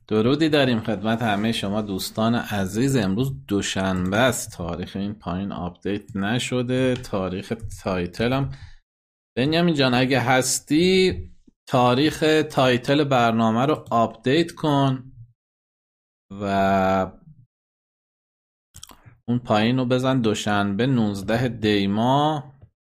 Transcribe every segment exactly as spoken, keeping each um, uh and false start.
درودی داریم خدمت همه شما دوستان عزیز. امروز دوشنبه است. تاریخ این پایین آپدیت نشده. تاریخ تایتلم بنیامین جان اگه هستی تاریخ تایتل برنامه رو آپدیت کن و اون پایین رو بزن دوشنبه نوزده دیما.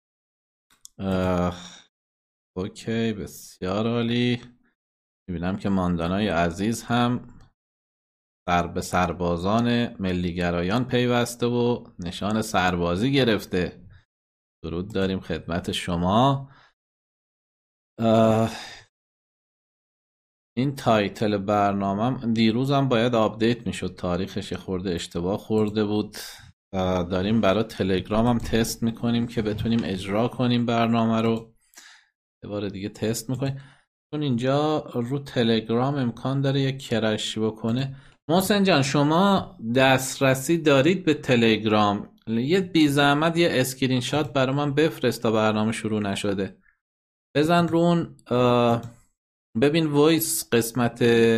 اوکی، بسیار عالی. میبینم که ماندانای عزیز هم سر به سربازان ملیگرایان پیوسته و نشان سربازی گرفته. درود داریم خدمت شما. این تایتل برنامه دیروزم باید آپدیت میشد، تاریخش خورده اشتباه خورده بود. داریم برای تلگرام هم تست میکنیم که بتونیم اجرا کنیم برنامه رو. یه بار دیگه تست میکنیم چون اینجا رو تلگرام امکان داره یک کرش بکنه. محسن جان شما دسترسی دارید به تلگرام؟ یه بی زحمت یه اسکرین شات برای من بفرست تا برنامه شروع نشده. بزن رون ببین وایس قسمت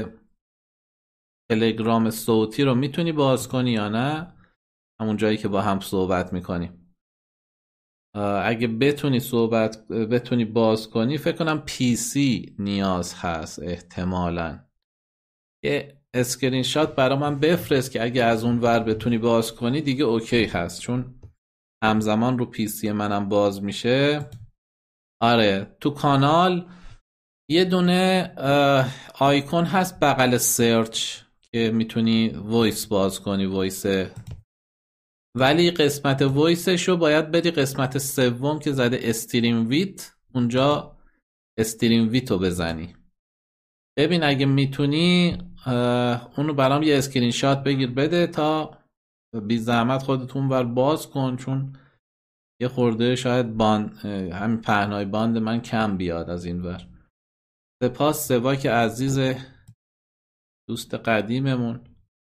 تلگرام صوتی رو میتونی باز کنی یا نه، همون جایی که با هم صحبت میکنیم. اگه بتونی صحبت بتونی باز کنی فکر کنم پی سی نیاز هست احتمالاً. یه اسکرین شات برای من بفرست که اگه از اون ور بتونی باز کنی دیگه اوکی هست، چون همزمان رو پی سی منم باز میشه. آره تو کانال یه دونه آیکون هست بغل سرچ که میتونی وایس باز کنی وایس، ولی قسمت وایسشو باید بری قسمت سوم که زده استریم ویت، اونجا استریم ویتو بزنی. ببین اگه میتونی اونو برام یه اسکرین شات بگیر بده تا بی زحمت خودتون ور باز کن، چون یه خورده شاید باند همین پهنای باند من کم بیاد از این ور. سپاس سواک عزیز دوست قدیممون.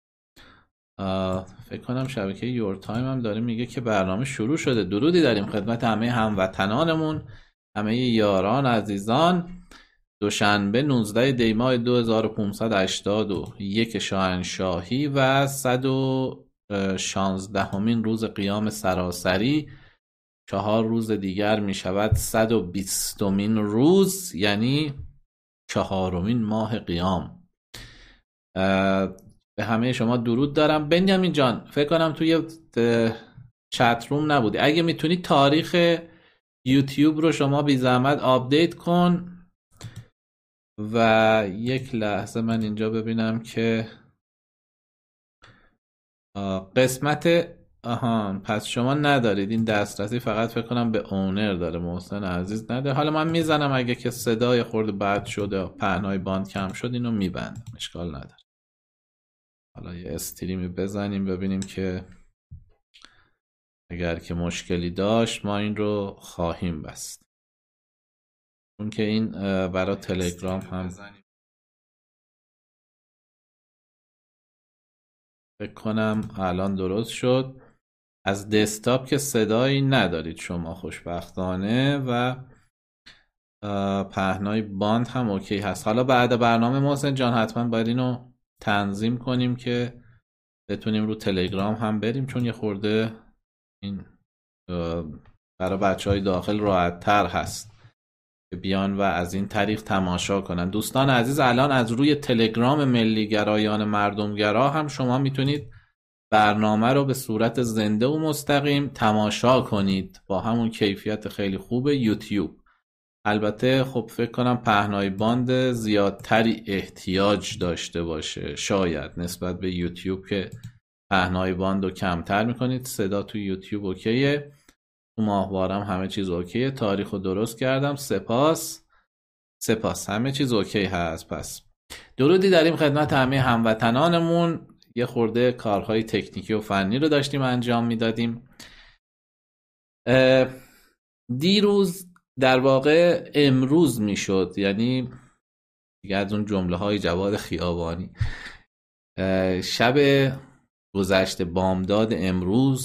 فکر کنم شبکه یور تایم هم داره میگه که برنامه شروع شده. درودی داریم خدمت همه هموطنانمون، همه یاران عزیزان. دوشنبه نوزده دی ماه دو هزار و پانصد و هشتاد و یک شاهنشاهی و صد و شانزدهمین روز قیام سراسری. چهار روز دیگر می شود صد و بیستمین روز، یعنی چهارمین ماه قیام. به همه شما درود دارم. بنیامین جان فکر کنم توی چت روم نبودی، اگه میتونی تاریخ یوتیوب رو شما بی زحمت آپدیت کن. و یک لحظه من اینجا ببینم که قسمت آها پس شما ندارید این دسترسی، فقط فکر کنم به اونر داره محسن عزیز نده. حالا من میزنم اگه که صدای خورده بد شده پهنای باند کم شد اینو میبندم، اشکال نداره. حالا یه استریمی بزنیم ببینیم که اگر که مشکلی داشت ما این رو خواهیم بست، چون که این برای تلگرام هم فکر کنم الان درست شد. از دسکتاپ که صدایی ندارید شما خوشبختانه و پهنای باند هم اوکی هست. حالا بعد برنامه محسن جان حتما باید اینو تنظیم کنیم که بتونیم رو تلگرام هم بریم، چون یه خورده این برای بچه های داخل راحت تر هست که بیان و از این طریق تماشا کنن. دوستان عزیز الان از روی تلگرام ملیگرایان مردمگرا هم شما میتونید برنامه رو به صورت زنده و مستقیم تماشا کنید با همون کیفیت خیلی خوب یوتیوب. البته خب فکر کنم پهنای باند زیادتری احتیاج داشته باشه شاید نسبت به یوتیوب که پهنای باند رو کمتر میکنید. صدا تو یوتیوب اوکیه، تو ماهوارم همه چیز اوکیه، تاریخ رو درست کردم. سپاس سپاس همه چیز اوکی هست. پس درودی داریم خدمت همه هموطنانمون. یه خورده کارهای تکنیکی و فنی رو داشتیم انجام میدادیم. دیروز در واقع امروز میشد، یعنی دیگه از اون جمله های جواد خیابانی، شب گذشته بامداد امروز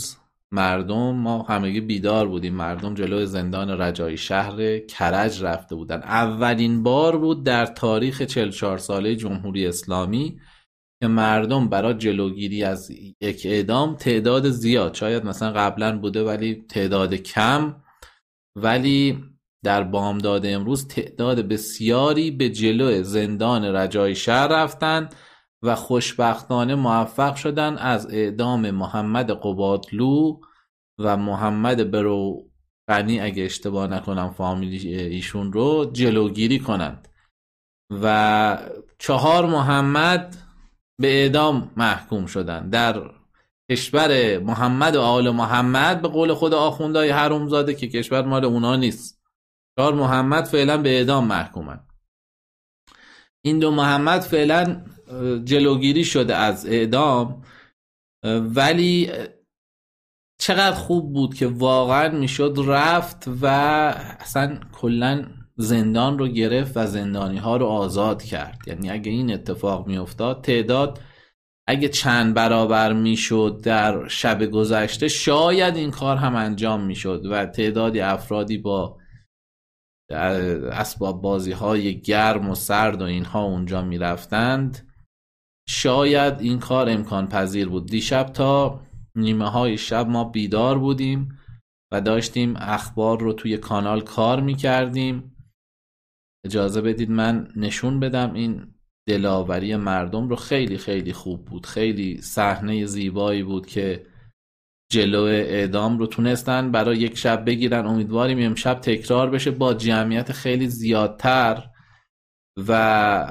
مردم، ما همگی بیدار بودیم، مردم جلوی زندان رجایی شهر کرج رفته بودن. اولین بار بود در تاریخ چهل و چهار ساله جمهوری اسلامی که مردم برای جلوگیری از یک اعدام تعداد زیاد، شاید مثلا قبلا بوده ولی تعداد کم، ولی در بامداد امروز تعداد بسیاری به جلوی زندان رجایی شهر رفتن و خوشبختانه موفق شدن از اعدام محمد قبادلو و محمد بروقنی، اگه اشتباه نکنم فامیلی ایشون رو، جلوگیری کنند و چهار محمد به اعدام محکوم شدن. در کشور محمد و آل محمد، به قول خود آخوندهای حرومزاده که کشور مال اونا نیست، چهار محمد فعلا به اعدام محکومن. این دو محمد فعلا جلوگیری شده از اعدام، ولی چقدر خوب بود که واقعا میشد رفت و اصلا کلن زندان رو گرفت و زندانی ها رو آزاد کرد. یعنی اگه این اتفاق میافتاد، تعداد اگه چند برابر میشد در شب گذشته، شاید این کار هم انجام میشد و تعدادی افرادی با اسباب بازی های گرم و سرد و اینها اونجا میرفتند، شاید این کار امکان پذیر بود. دیشب تا نیمه های شب ما بیدار بودیم و داشتیم اخبار رو توی کانال کار میکردیم. اجازه بدید من نشون بدم این دلاوری مردم رو. خیلی خیلی خوب بود، خیلی صحنه زیبایی بود که جلو اعدام رو تونستن برای یک شب بگیرن. امیدواریم امشب تکرار بشه با جمعیت خیلی زیادتر و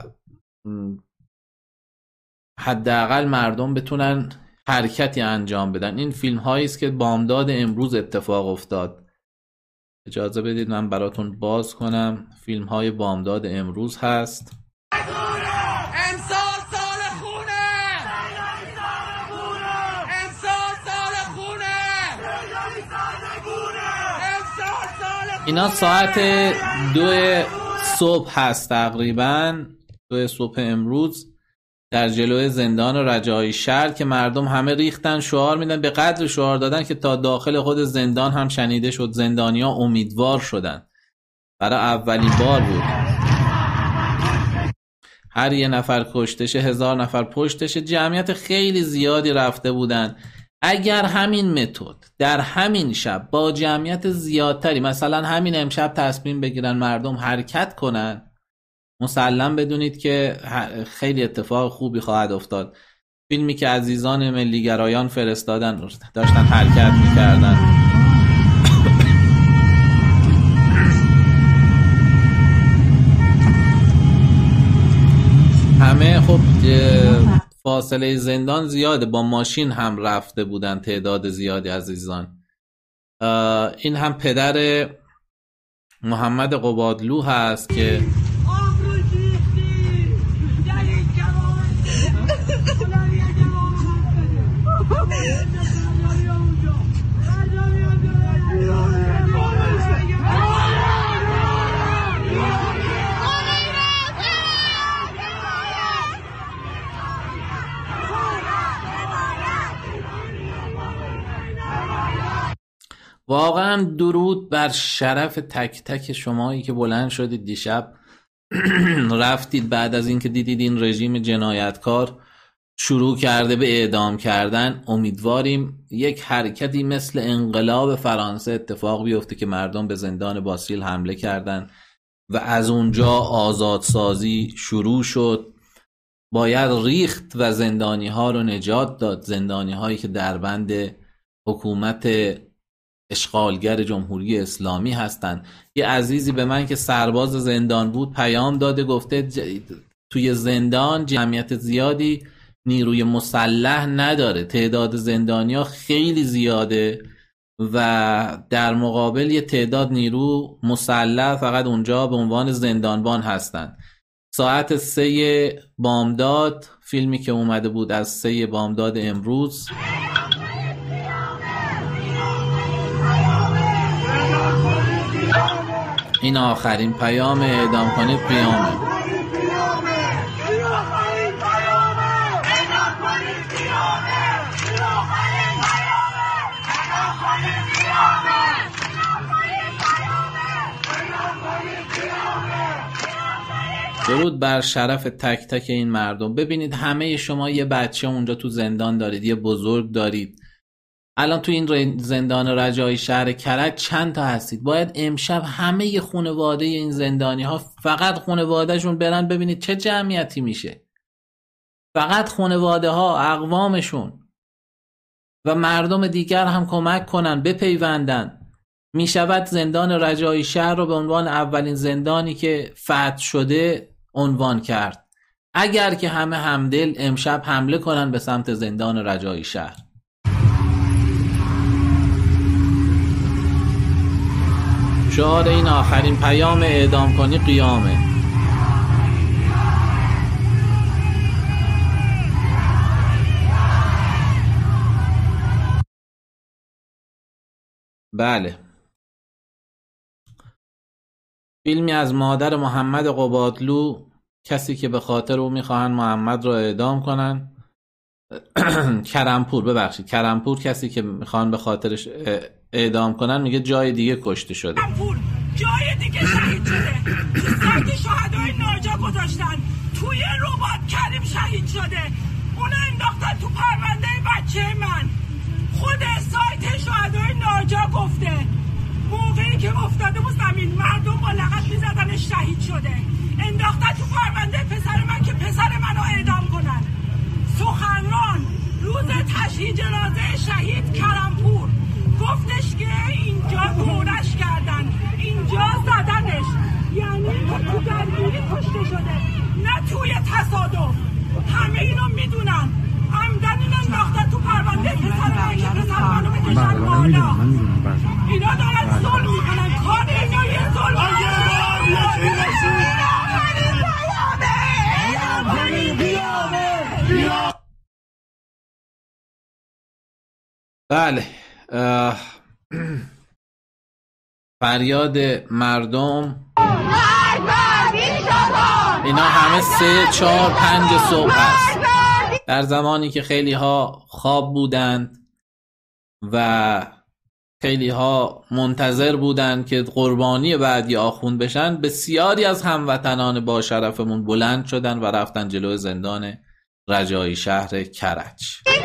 حداقل مردم بتونن حرکتی انجام بدن. این فیلم هایی است که بامداد امروز اتفاق افتاد. اجازه بدید من براتون باز کنم. فیلم های بامداد امروز هست. امسال سال خونه، امسال سال خونه، اینا ساعت دو صبح هست، تقریبا دو صبح امروز در جلوی زندان رجایی شهر که مردم همه ریختن شعار میدن. به قدر شعار دادن که تا داخل خود زندان هم شنیده شد. زندانی‌ها امیدوار شدن. برای اولین بار بود. هر یه نفر کشتشه، هزار نفر پشتشه. جمعیت خیلی زیادی رفته بودن. اگر همین متد در همین شب با جمعیت زیادتری، مثلا همین امشب تصمیم بگیرن مردم حرکت کنن، مسلم بدونید که خیلی اتفاق خوبی خواهد افتاد. فیلمی که عزیزان ملیگرایان فرستادن داشتن حرکت میکردن. همه خب فاصله زندان زیاده، با ماشین هم رفته بودن تعداد زیادی عزیزان. این هم پدر محمد قبادلو هست که واقعا درود بر شرف تک تک شمایی که بلند شدید دیشب رفتید بعد از اینکه دیدید این رژیم جنایتکار شروع کرده به اعدام کردن. امیدواریم یک حرکتی مثل انقلاب فرانسه اتفاق بیفته که مردم به زندان باسیل حمله کردن و از اونجا آزادسازی شروع شد. باید ریخت و زندانی ها رو نجات داد، زندانی هایی که در بند حکومت اشغالگر جمهوری اسلامی هستند. یه عزیزی به من که سرباز زندان بود پیام داده، گفته ج... توی زندان جمعیت زیادی نیروی مسلح نداره، تعداد زندانیا خیلی زیاده و در مقابل یه تعداد نیرو مسلح فقط اونجا به عنوان زندانبان هستن. ساعت سه بامداد، فیلمی که اومده بود از سه بامداد امروز، این آخرین پیام اعدام کنید قیامه. درود بر شرف تک تک این مردم. ببینید همه شما یه بچه اونجا تو زندان دارید، یه بزرگ دارید. الان تو این زندان رجایی شهر کرج چند تا هستید؟ باید امشب همه خانواده این زندانی ها فقط خانوادهشون برن ببینید چه جمعیتی میشه. فقط خانواده ها، اقوامشون و مردم دیگر هم کمک کنن، بپیوندن. میشود زندان رجایی شهر رو به عنوان اولین زندانی که فتح شده عنوان کرد. اگر که همه همدل امشب حمله کنن به سمت زندان رجایی شهر. شعار این آخرین پیام اعدام کنی قیامه. بله، فیلمی از مادر محمد قبادلو، کسی که به خاطر او میخواهن محمد رو اعدام کنن. کرمپور، ببخشید کرمپور، کسی که میخوان به خاطرش اعدام کنن میگه جای دیگه کشته شده. کرمپور جای دیگه شهید شده. تو سایت شهدای ناجا گذاشتن. توی رباط کریم شهید شده. اون انداختن تو پرونده بچه من. خود سایت شهدای ناجا گفته موقعی که افتاده بود زمین مردم با لغت میزدنش شهید شده. انداختن تو پرونده پسر من که پسر منو اعدام کنن. سخنران روز تشییع جنازه شهید کرمپور گفتش که اینجا دورش کردن، اینجا زدنش، یعنی تو درگیری کشته شده، نه توی تصادف. همه اینو میدونن. عمدن اینو انداختن تو پرونده پسر من که پسر منو بکشن بالا. اینا دارن ظلم میکنن. کار اینا یه ظلم. بله، فریاد مردم، اینا همه سه چهار پنج صبح هست، در زمانی که خیلی ها خواب بودند و خیلی ها منتظر بودند که قربانی بعدی آخوند بشن. بسیاری از هموطنان با شرفمون بلند شدن و رفتن جلو زندان رجایی شهر کرج.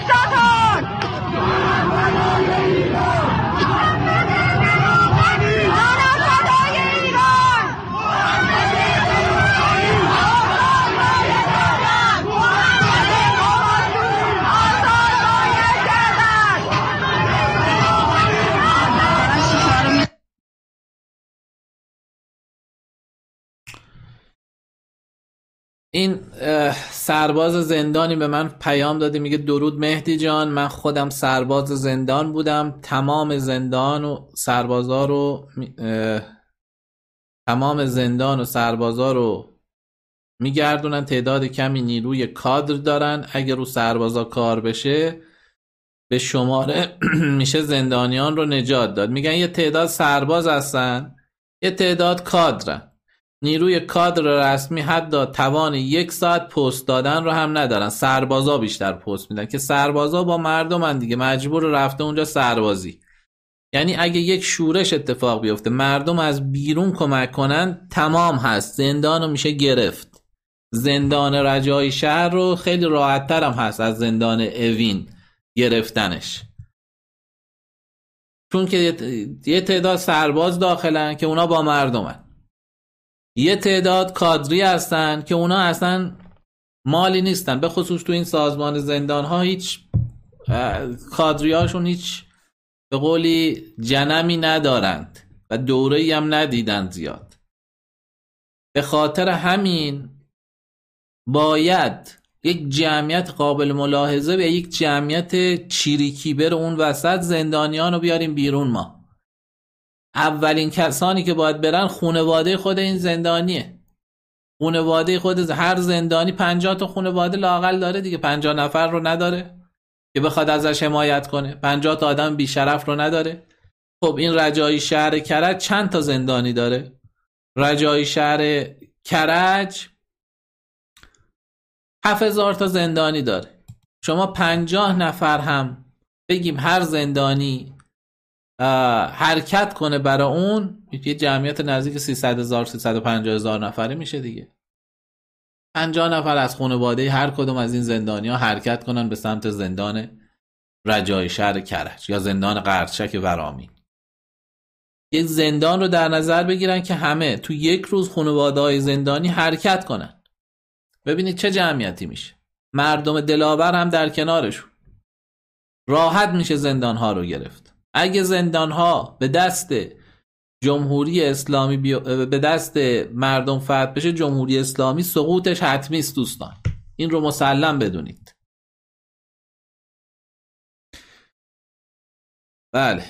این سرباز زندانی به من پیام داده، میگه درود مهدی جان، من خودم سرباز زندان بودم. تمام زندان و سربازا رو تمام زندان و سربازا رو میگردونن. تعداد کمی نیروی کادر دارن. اگه رو سربازا کار بشه به شماره میشه زندانیان رو نجات داد. میگن یه تعداد سرباز هستن، یه تعداد کادرن. نیروی کادر رسمی حتی توان یک ساعت پست دادن رو هم ندارن. سربازا بیشتر پست میدن که سربازا با مردمن دیگه، مجبور رفته اونجا سربازی. یعنی اگه یک شورش اتفاق بیفته مردم از بیرون کمک کنن تمام هست، زندان رو میشه گرفت. زندان رجایی شهر رو خیلی راحت تر هم هست از زندان اوین گرفتنش، چون که یه تعداد سرباز داخلن که اونا با مردمن، یه تعداد کادری هستن که اونا اصلا مالی نیستن. به خصوص تو این سازمان زندان ها هیچ کادری هاشون هیچ به قولی جنمی ندارند و دوره‌ای هم ندیدن زیاد. به خاطر همین باید یک جمعیت قابل ملاحظه و یک جمعیت چیریکی بر اون وسط زندانیان رو بیاریم بیرون. ما اولین کسانی که باید برن خانواده خود این زندانیه. خانواده خود هر زندانی پنجاه تا خانواده لااقل داره دیگه. پنجاه نفر رو نداره که بخواد ازش حمایت کنه. پنجاه تا آدم بیشرف رو نداره. خب این رجایی شهر کرج چند تا زندانی داره؟ رجایی شهر کرج هفت هزار تا زندانی داره. شما پنجاه نفر هم بگیم هر زندانی حرکت کنه برای اون، یه جمعیت نزدیک سیصد هزار سیصد و پنجاه هزار نفره میشه دیگه. پنجاه نفر از خانواده هر کدوم از این زندانیا حرکت کنن به سمت زندان رجایی شهر کرج یا زندان قرچک ورامین. یک زندان رو در نظر بگیرن که همه تو یک روز خانواده‌های زندانی حرکت کنن. ببینید چه جمعیتی میشه. مردم دلاور هم در کنارشون. راحت میشه زندانها رو گرفت. اگه زندانها به دست جمهوری اسلامی بی... به دست مردم فتح بشه، جمهوری اسلامی سقوطش حتمی است دوستان. این رو مسلم بدونید. بله.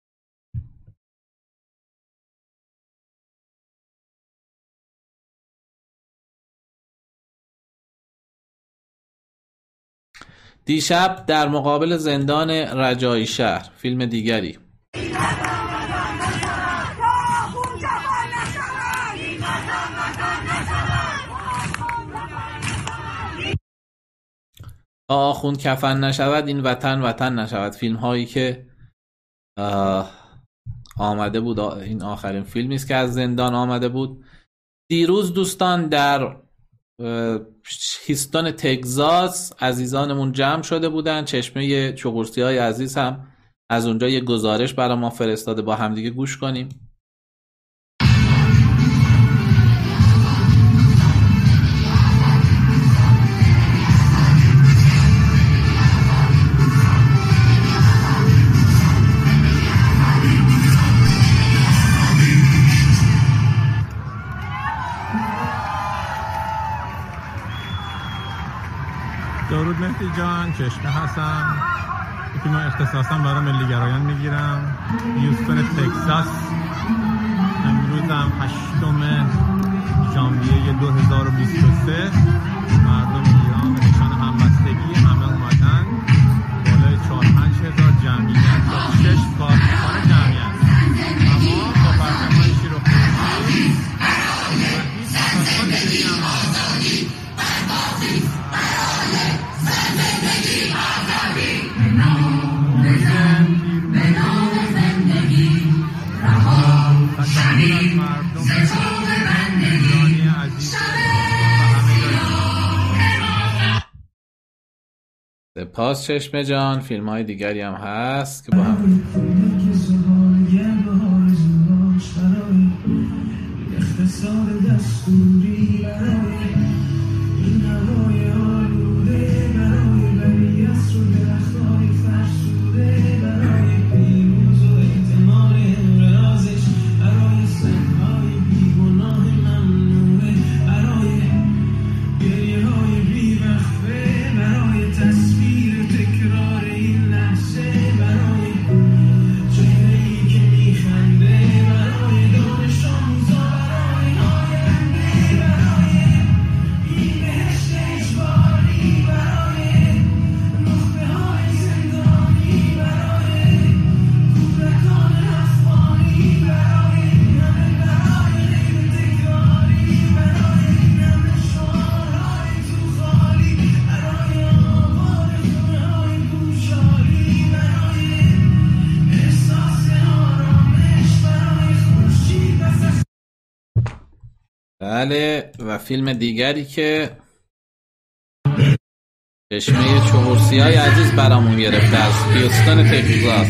دیشب در مقابل زندان رجایی شهر، فیلم دیگری. آخوند کفن نشود این وطن وطن نشود. فیلم هایی که آمده بود، این آخرین فیلمی است که از زندان آمده بود. دیروز دوستان در هیستون تگزاس عزیزانمون جمع شده بودن. چشمه چغورسی های عزیز هم از اونجا یه گزارش برای ما فرستاده، با همدیگه گوش کنیم. درود مهدی جان، چشمه هستم. یکی ما اختصاصا برای ملیگرایان میگیرم. هیوستون تگزاس. امروزم هشتم ژانویه دو هزار و بیست و سه. مردم ایران به نشان همبستگی همه اومدن. بالای چهار پنج هزار جمعیت با شش کارخانه جمعیت، اما با فرهنگ‌های شیر و خورشید و هیچ تصادفات دیگه هم هست. سپاس چشمه جان. فیلم های دیگری هم هست که با هم بله. و فیلم دیگری که چشمه چغورسی های عزیز برامون گرفته از هیوستون تگزاس.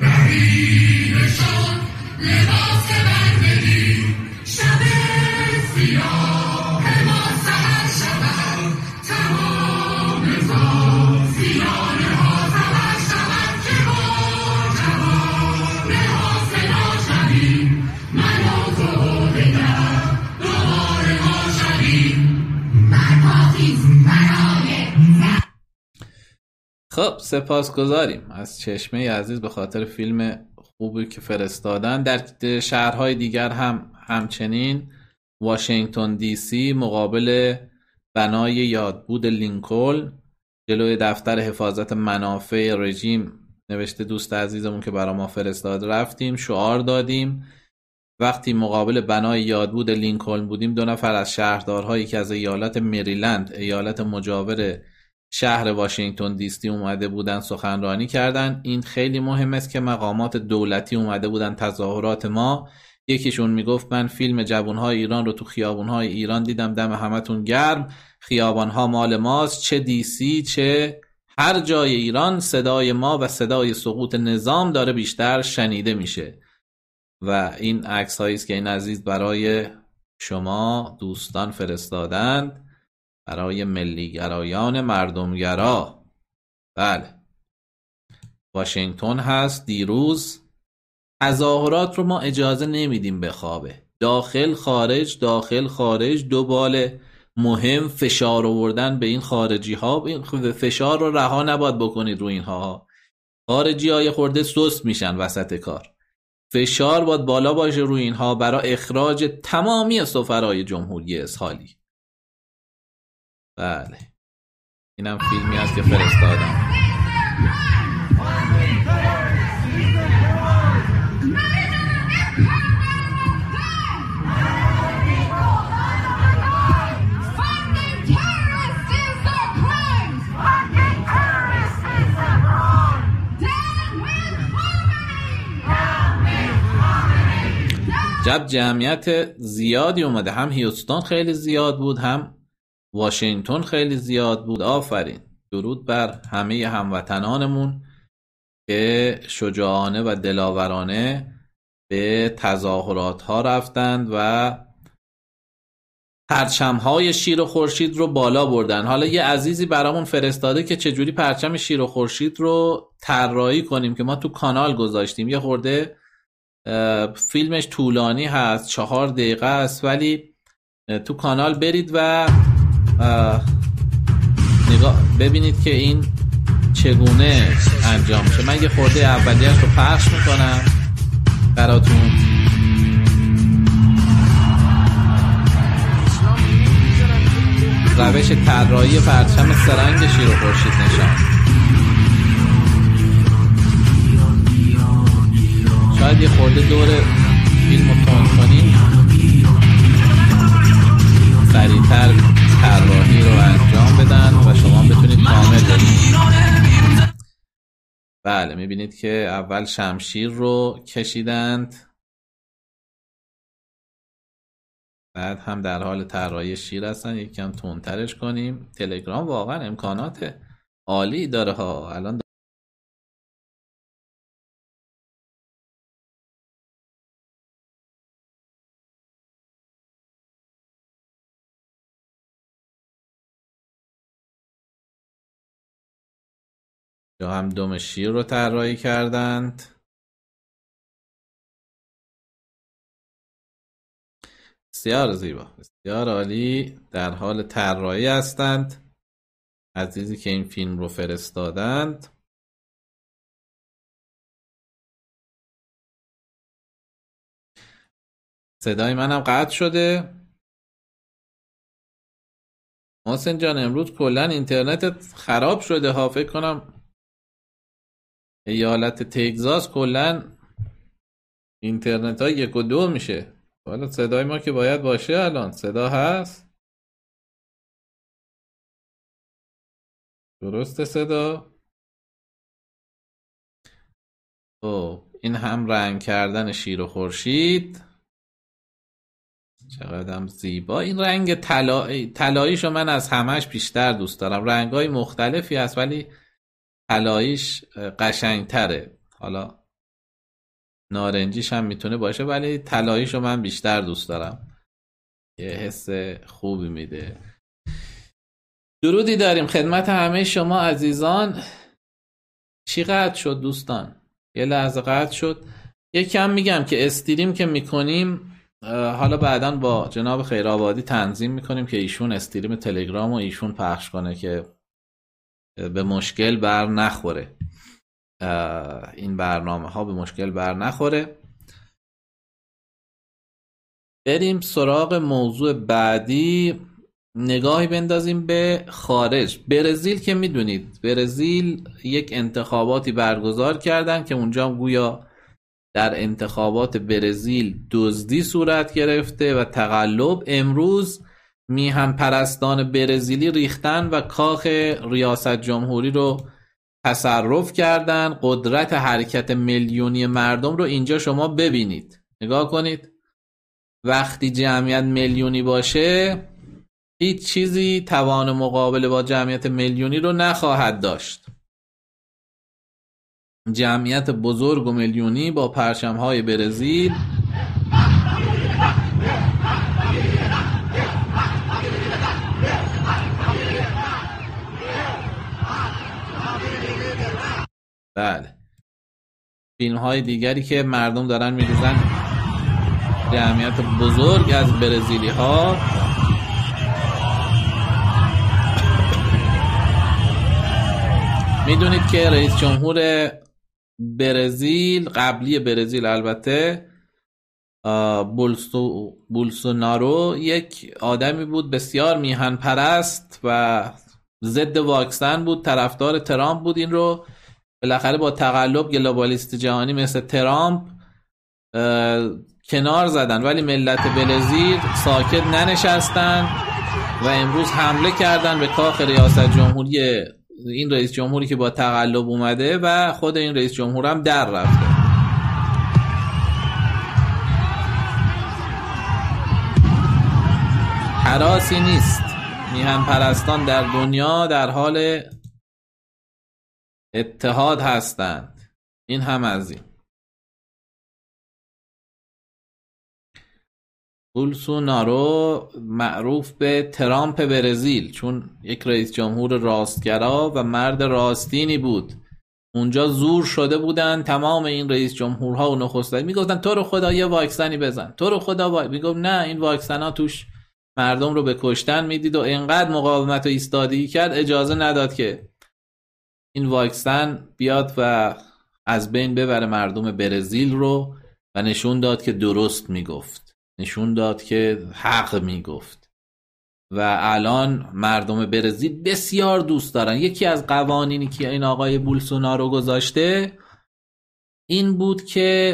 خب سپاسگزاریم از چشمه عزیز به خاطر فیلم خوبی که فرستادن. در شهرهای دیگر هم همچنین واشنگتن دی سی مقابل بنای یادبود لینکلن جلوی دفتر حفاظت منافع رژیم نوشته دوست عزیزمون که برای ما فرستاد، رفتیم شعار دادیم. وقتی مقابل بنای یادبود لینکلن بودیم دو نفر از شهردارهایی که از ایالت مریلند، ایالت مجاور شهر واشنگتن دی سی اومده بودن سخنرانی کردن. این خیلی مهم است که مقامات دولتی اومده بودن تظاهرات ما یکیشون میگفت من فیلم جوانهای ایران رو تو خیابانهای ایران دیدم، دم همتون گرم، خیابانها مال ماست، چه دیسی چه هر جای ایران صدای ما و صدای سقوط نظام داره بیشتر شنیده میشه. و این عکس هایی است که این عزیز برای شما دوستان فرستادند، برای ملیگرایان مردمگرا. بله، واشنگتن هست. دیروز تظاهرات رو ما اجازه نمیدیم بخوابه، داخل خارج داخل خارج، دو بال مهم فشار آوردن به این خارجی ها. این فشار رو رها نباید بکنید رو اینها، خارجی های خورده سست میشن وسط کار. فشار باید بالا باشه روی اینها برای اخراج تمامی سفرای جمهوری اسحاقی. بله، اینم فیلمی هست که فرستادم. جب جمعیت زیادی اومده، هم هیوستون خیلی زیاد بود، هم واشنگتن خیلی زیاد بود. آفرین، درود بر همه هموطنانمون که شجاعانه و دلاورانه به تظاهرات ها رفتند و پرچم های شیر و خورشید رو بالا بردن. حالا یه عزیزی برامون فرستاده که چجوری پرچم شیر و خورشید رو طراحی کنیم که ما تو کانال گذاشتیم. یه خورده فیلمش طولانی هست، چهار دقیقه است، ولی تو کانال برید و نگاه ببینید که این چگونه انجام میشه. من یه خورده اولیش رو پخش میکنم براتون. روش طراحی پرچم سرنگ شیر و خورشید نشان. شاید یه خورده دور فیلم رو تون کنیم، سریعتر طراحی رو انجام بدن و شما بتونید کامل ببینید. بله، میبینید که اول شمشیر رو کشیدند، بعد هم در حال طراحی شیر هستن. یکم تندترش کنیم. تلگرام واقعا امکانات عالی داره ها. الان یا هم دم شیر رو طراحی کردند. بسیار زیبا، بسیار عالی، در حال طراحی هستند عزیزی که این فیلم رو فرستادند. صدای منم قطع شده. محسن جان امروز کلا اینترنتت خراب شده ها، فکر کنم ایالت تگزاس کلا اینترنت ها یک و دو میشه. حالا صدای ما که باید باشه، الان صدا هست درسته صدا؟ او این هم رنگ کردن شیر و خورشید، چقدر زیبا. این رنگ طلایی طلاییشو من از همش بیشتر دوست دارم. رنگای مختلفی هست ولی طلاییش قشنگتره. حالا نارنجیش هم میتونه باشه ولی طلاییشو من بیشتر دوست دارم، یه حس خوبی میده. درودی داریم خدمت همه شما عزیزان. چی قطع شد دوستان؟ یه لحظه قطع شد. یکم میگم که استریم که میکنیم، حالا بعداً با جناب خیرآبادی تنظیم میکنیم که ایشون استریم تلگرام و ایشون پخش کنه که به مشکل بر نخوره، این برنامه ها به مشکل بر نخوره. بریم سراغ موضوع بعدی، نگاهی بندازیم به خارج. برزیل که میدونید برزیل یک انتخاباتی برگزار کردن که اونجا گویا در انتخابات برزیل دزدی صورت گرفته و تقلب. امروز میهن پرستان برزیلی ریختن و کاخ ریاست جمهوری رو تصرف کردن. قدرت حرکت میلیونی مردم رو اینجا شما ببینید، نگاه کنید. وقتی جمعیت میلیونی باشه هیچ چیزی توان مقابله با جمعیت میلیونی رو نخواهد داشت. جمعیت بزرگ و میلیونی با پرچم‌های برزیل بله، فیلم های دیگری که مردم دارن می‌ریزن جمعیت بزرگ از برزیلی ها. میدونید که رئیس جمهور برزیل، قبلی برزیل البته، بولسو بولسونارو، یک آدمی بود بسیار میهن پرست و ضد واکسن بود، طرفدار ترامپ بود. این رو بالاخره با تقلب گلوبالیست جهانی مثل ترامپ کنار زدن، ولی ملت برزیل ساکت ننشستن و امروز حمله کردن به کاخ ریاست جمهوری این رئیس جمهوری که با تقلب اومده و خود این رئیس جمهور هم در رفته. هراسی نیست، میهن پرستان در دنیا در حال اتحاد هستند. این هم از این. بولسونارو معروف به ترامپ برزیل، چون یک رئیس جمهور راستگرا و مرد راستینی بود. اونجا زور شده بودن تمام این رئیس جمهورها و نخست‌وزیر میگفتن تو رو خدا یه واکسنی بزن، تو رو خدا وا... میگفت نه، این واکسن‌ها توش مردم رو به کشتن میدید و اینقدر مقاومت و ایستادگی کرد اجازه نداد که این واکسن بیاد و از بین ببره مردم برزیل رو و نشون داد که درست میگفت، نشون داد که حق میگفت و الان مردم برزیل بسیار دوست دارن. یکی از قوانینی که این آقای بولسونارو گذاشته این بود که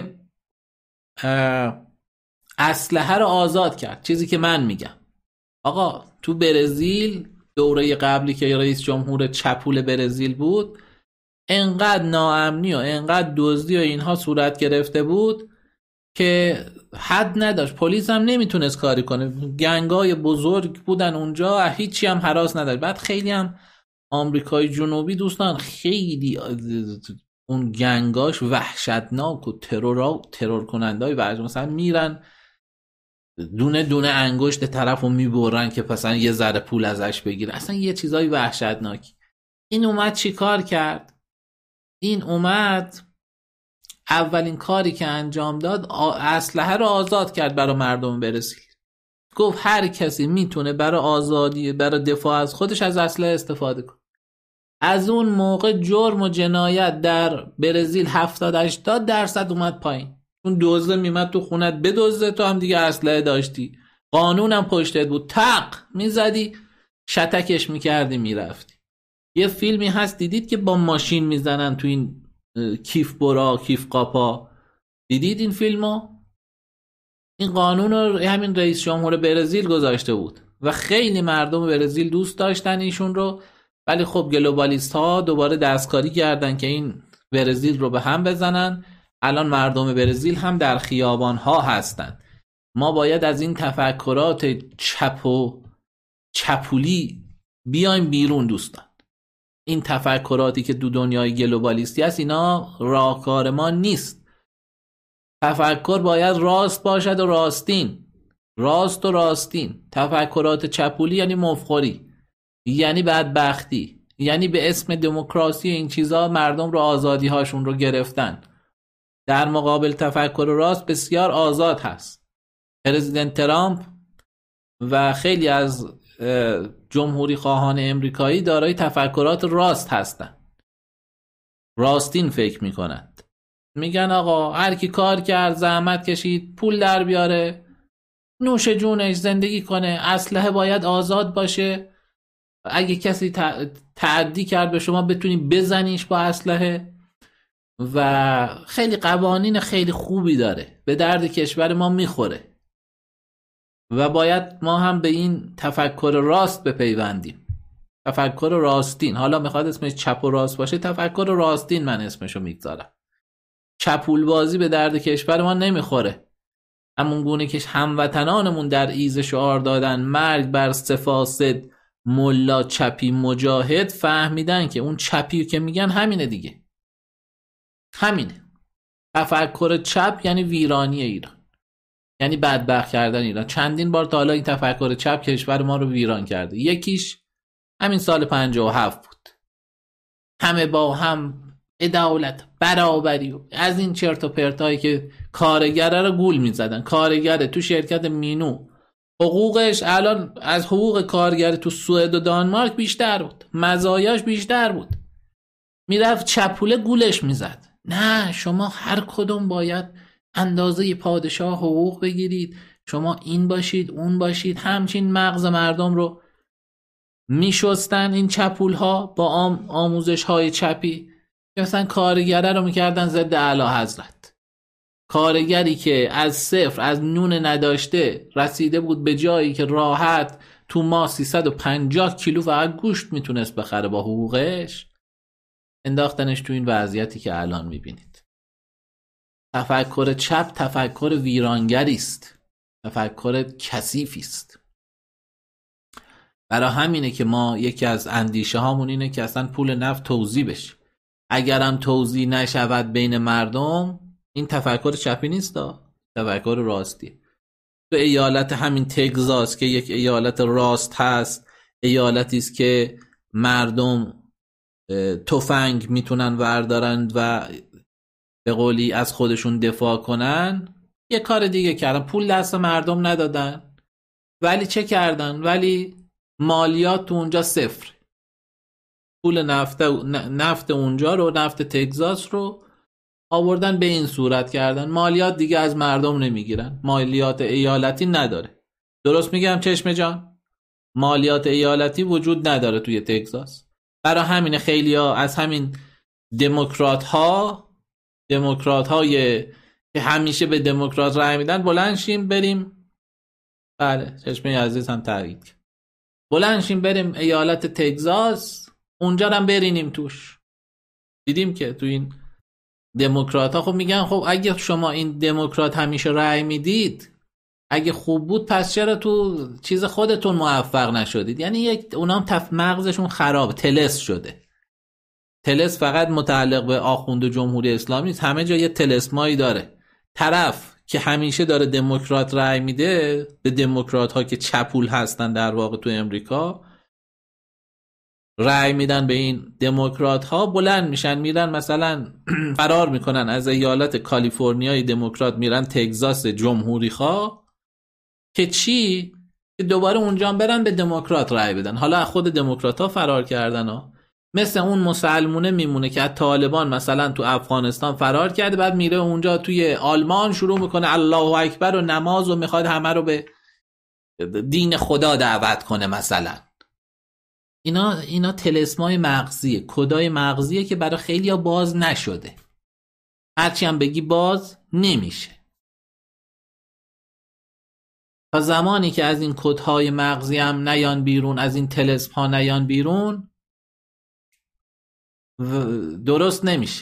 اسلحه رو آزاد کرد، چیزی که من میگم. آقا تو برزیل دوره قبلی که رئیس جمهور چپول برزیل بود انقدر ناامنی و انقدر دزدی و اینها صورت گرفته بود که حد نداشت، پلیس هم نمیتونست کاری کنه، گنگای بزرگ بودن اونجا، هیچی هم هراس نداشت. بعد خیلی هم آمریکای جنوبی دوستان خیلی اون گنگاش وحشتناک و ترور ترور کنندای ورز، مثلا میرن دونه دونه انگشت طرفو میبرن که مثلا یه ذره پول ازش بگیره، اصلا یه چیزای وحشتناکی. این اومد چی کار کرد؟ این اومد اولین کاری که انجام داد اسلحه رو آزاد کرد برای مردم برزیل. گفت هر کسی میتونه برای آزادی، برای دفاع از خودش از اسلحه استفاده کنه. از اون موقع جرم و جنایت در برزیل هفتاد هشتاد درصد اومد پایین. اون دوزه میمد تو خونت بدزده، تو هم دیگه اسلحه داشتی، قانونم پشتت بود، تق میزدی شتکش میکردی میرفتی. یه فیلمی هست دیدید که با ماشین میزنن تو این کیف برا کیف قاپا، دیدید این فیلمو؟ این قانون رو همین رئیس جمهور برزیل گذاشته بود و خیلی مردم برزیل دوست داشتن ایشون رو، ولی خب گلوبالیست ها دوباره دستکاری کردن که این برزیل رو به هم بزنن. الان مردم برزیل هم در خیابان ها هستن. ما باید از این تفکرات چپ و چپولی بیایم بیرون دوستان. این تفکراتی که دو دنیای گلوبالیستی هست اینا راهکار ما نیست. تفکر باید راست باشد و راستین، راست و راستین. تفکرات چپولی یعنی مفخوری، یعنی بدبختی، یعنی به اسم دموکراسی این چیزا مردم رو آزادی هاشون رو گرفتن. در مقابل تفکر راست بسیار آزاد هست. پرزیدنت ترامپ و خیلی از جمهوری خواهان امریکایی دارای تفکرات راست هستند، راستین فکر میکنند. میگن آقا هر کی کار کرد، زحمت کشید، پول در بیاره، نوش جونش زندگی کنه، اسلحه باید آزاد باشه، اگه کسی تعدی کرد به شما بتونی بزنیش با اسلحه و خیلی قوانین خیلی خوبی داره، به درد کشور ما میخوره و باید ما هم به این تفکر راست بپیوندیم. تفکر راستین، حالا میخواد اسمش چپ و راست باشه، تفکر راستین من اسمشو میگذارم. چپول بازی به درد کشور ما نمیخوره. همون گونه که هموطنانمون در ایز شعار دادن مرگ بر سفاسد ملا چپی مجاهد، فهمیدن که اون چپی که میگن همینه دیگه، همینه. تفکر چپ یعنی ویرانی ایران، یعنی بدبخت کردن ایران. چندین بار تا حالا این تفکر چپ کشور ما رو ویران کرده. یکیش همین سال پنجاه و هفت بود، همه با هم عدالت برابری و از این چرت و پرتایی که کارگره رو گول میزدن. کارگره تو شرکت مینو حقوقش الان از حقوق کارگر تو سوئد و دانمارک بیشتر بود، مزایاش بیشتر بود. میرفت چپوله گولش میزد. نه شما هر کدوم باید اندازه پادشاه حقوق بگیرید، شما این باشید اون باشید. همچین مغز مردم رو میشستن این چپول ها با آم آموزش های چپی که مثلا کارگره رو میکردن ضد اعلی حضرت. کارگری که از صفر از نون نداشته رسیده بود به جایی که راحت تو ماه سیصد و پنجاه کیلو فقط گوشت میتونست بخره با حقوقش، انداختنش تو این وضعیتی که الان میبینید. تفکر چپ تفکر ویرانگری است، تفکر کثیفی است. برای همینه که ما یکی از اندیشه هامون اینه که اصلا پول نفت توزیع بشه. اگرم توزیع نشود بین مردم، این تفکر چپی نیست، تفکر راستیه. تو ایالت همین تگزاس که یک ایالت راست هست، ایالتی است که مردم تفنگ میتونن وردارن و به قولی از خودشون دفاع کنن، یه کار دیگه کردن، پول دست مردم ندادن. ولی چه کردن؟ ولی مالیات تو اونجا صفر. پول نفت نفت اونجا رو، نفت تگزاس رو آوردن به این صورت کردن، مالیات دیگه از مردم نمیگیرن، مالیات ایالتی نداره. درست میگم چشم جان؟ مالیات ایالتی وجود نداره توی تگزاس. برای همین خیلی ها از همین دموکرات ها دموکرات های که همیشه به دموکرات رای میدن، بلند شیم بریم، بله چشم عزیز هم تایید، بلند شیم بریم ایالت تگزاس، اونجا هم برینیم توش. دیدیم که تو این دموکرات ها خب میگن خب اگه شما این دموکرات همیشه رای میدید، اگه خوب بود پس چرا تو چیز خودتون موفق نشدید؟ یعنی یک اونام تف مغزشون خراب، تلس شده. تلس فقط متعلق به آخوند و جمهوری اسلامی نیست، همه جا یه تلسمایی داره. طرف که همیشه داره دموکرات رای میده، به دموکرات ها که چپول هستن در واقع تو امریکا رای میدن، به این دموکرات ها بلند میشن میرن مثلا فرار میکنن از ایالت کالیفرنیای دموکرات میرن تگزاس جمهوری خواه، که چی؟ که دوباره اونجا برن به دموکرات رای بدن. حالا خود دموکرات ها فرار کردن ها. مثل اون مسلمونه میمونه که از طالبان مثلا تو افغانستان فرار کرده، بعد میره اونجا توی آلمان شروع میکنه الله اکبر و نماز و میخواد همه رو به دین خدا دعوت کنه مثلا. اینا اینا تلسمای مغزیه، کدای مغزیه که برای خیلیا باز نشده. هرچی هم بگی باز نمیشه. تا زمانی که از این کدهای مغزی هم نیان بیرون، از این تلسم ها نیان بیرون، درست نمیشه.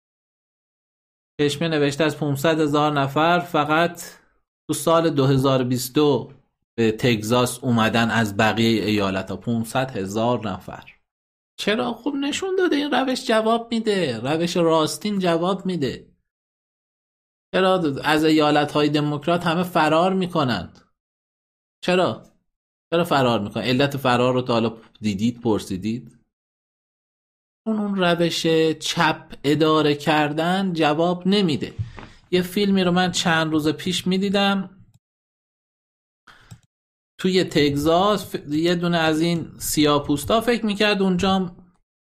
چشمه نوشته از پانصد هزار نفر فقط تو سال دو هزار و بیست و دو به تگزاس اومدن از بقیه ایالت ها. پانصد هزار نفر. چرا؟ خوب نشون داده این روش جواب میده، روش راستین جواب میده. چرا از ایالت های دموکرات همه فرار میکنند؟ چرا؟ چرا فرار میکنن؟ علت فرار رو تا حالا دیدید، پرسیدید؟ اون اون روش چپ اداره کردن جواب نمیده. یه فیلمی رو من چند روز پیش میدیدم توی تگزاس، یه دونه از این سیاه‌پوستا فکر میکرد اونجا،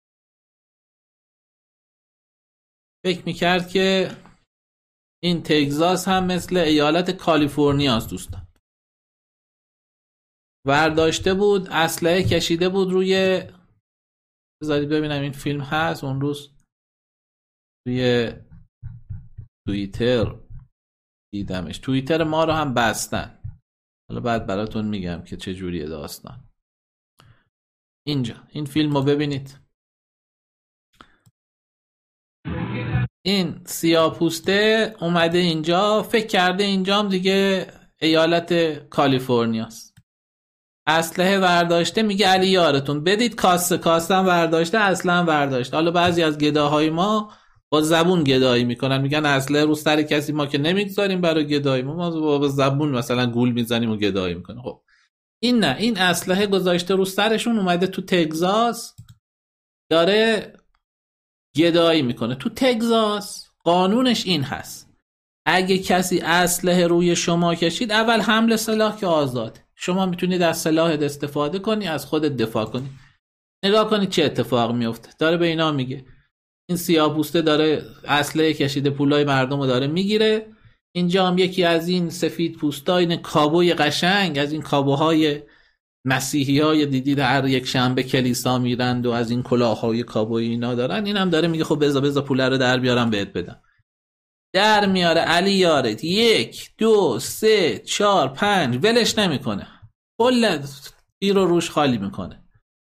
فکر میکرد که این تگزاس هم مثل ایالت کالیفرنیا است دوستان. ورداشته بود، اسلحه کشیده بود روی، بذارید ببینم این فیلم هست، اون روز توی توییتر دیدمش. توییتر ما رو هم بستن، حالا بعد براتون میگم که چه جوریه داستان. اینجا این فیلم رو ببینید. این سیاه‌پوسته اومده اینجا، فکر کرده اینجام دیگه ایالت کالیفرنیاست، اسلحه ورداشته، میگه علی یارتون بدید کاسه کاسه هم ورداشته، اصلا ورداشته. حالا بعضی از گداهای ما با زبون گدایی میکنن، میگن اسلحه رو سر کسی ما که نمیگذاریم برای گدایی، ما با زبون مثلا گول میزنیم و گدایی میکنه. خب این نه، این اسلحه گذاشته رو سرشون، اومده تو تگزاس داره گدایی میکنه. تو تگزاس قانونش این هست اگه کسی اسلحه روی شما کشید، اول حمل سلاح که آزاد، شما میتونید از سلاحت استفاده کنی، از خودت دفاع کنی. نگاه کنید چه اتفاق میفته. داره به اینا میگه این سیاه‌پوسته داره اسلحه کشیده، پولای مردم رو داره میگیره. اینجا هم یکی از این سفید پوستا، این کابوی قشنگ، از این کابوهای مسیحی های دیدید هر یک شنبه کلیسا میرند و از این کلاههای کابوی اینا دارن، این هم داره میگه خب بذار بذار پول رو در بیارم بهت بدم. در میاره علی یارت، یک دو سه چهار پنج، ولش نمیکنه، کل تیر رو روش خالی میکنه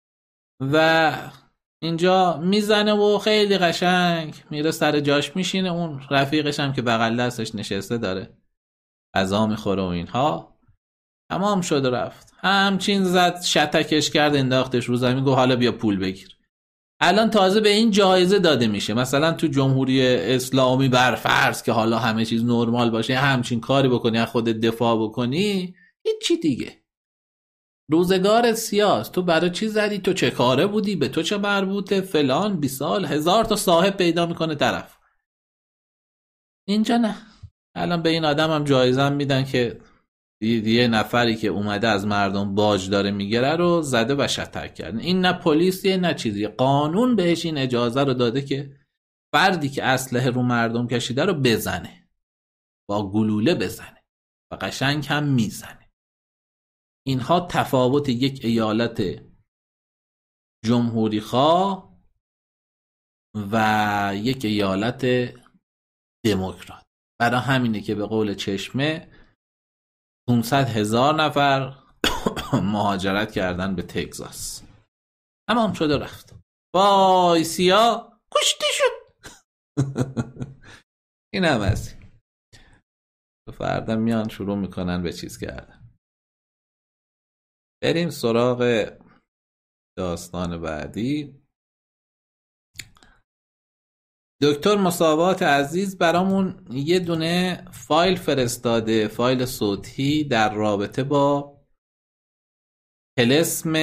و اینجا میزنه و خیلی قشنگ میره سر جاش میشینه. اون رفیقش هم که بغل دستش نشسته داره غذا میخوره و اینها. تمام شد رفت، همچین زد شتکش کرد، انداختش رو زمین، گفت حالا بیا پول بگیر. الان تازه به این جایزه داده میشه. مثلا تو جمهوری اسلامی برفرض که حالا همه چیز نرمال باشه، همچین کاری بکنی، از خودت دفاع بکنی، هیچی دیگه. روزگار سیاست، تو برای چی زدی، تو چه کاره بودی، به تو چه مربوطه، فلان، بی سال، هزار تا صاحب پیدا میکنه طرف. اینجا نه، الان به این آدم هم جایزه هم میدن که یه نفری که اومده از مردم باج داره میگیره رو زده و شتک کرده. این نه پلیسیه نه چیزی، قانون بهش این اجازه رو داده که فردی که اسلحه رو مردم کشیده رو بزنه، با گلوله بزنه و قشنگ هم میزنه. اینها تفاوت یک ایالت جمهوری خواه و یک ایالت دموکرات. برای همینه که به قول چشمه پانصد هزار نفر مهاجرت کردن به تگزاس. تمام شد و رفت. وای سیاه کشته شد. این هم از این. فردا میان شروع میکنن به چیز کردن. بریم سراغ داستان بعدی. دکتر مساوات عزیز برامون یه دونه فایل فرستاده، فایل صوتی در رابطه با طلسم،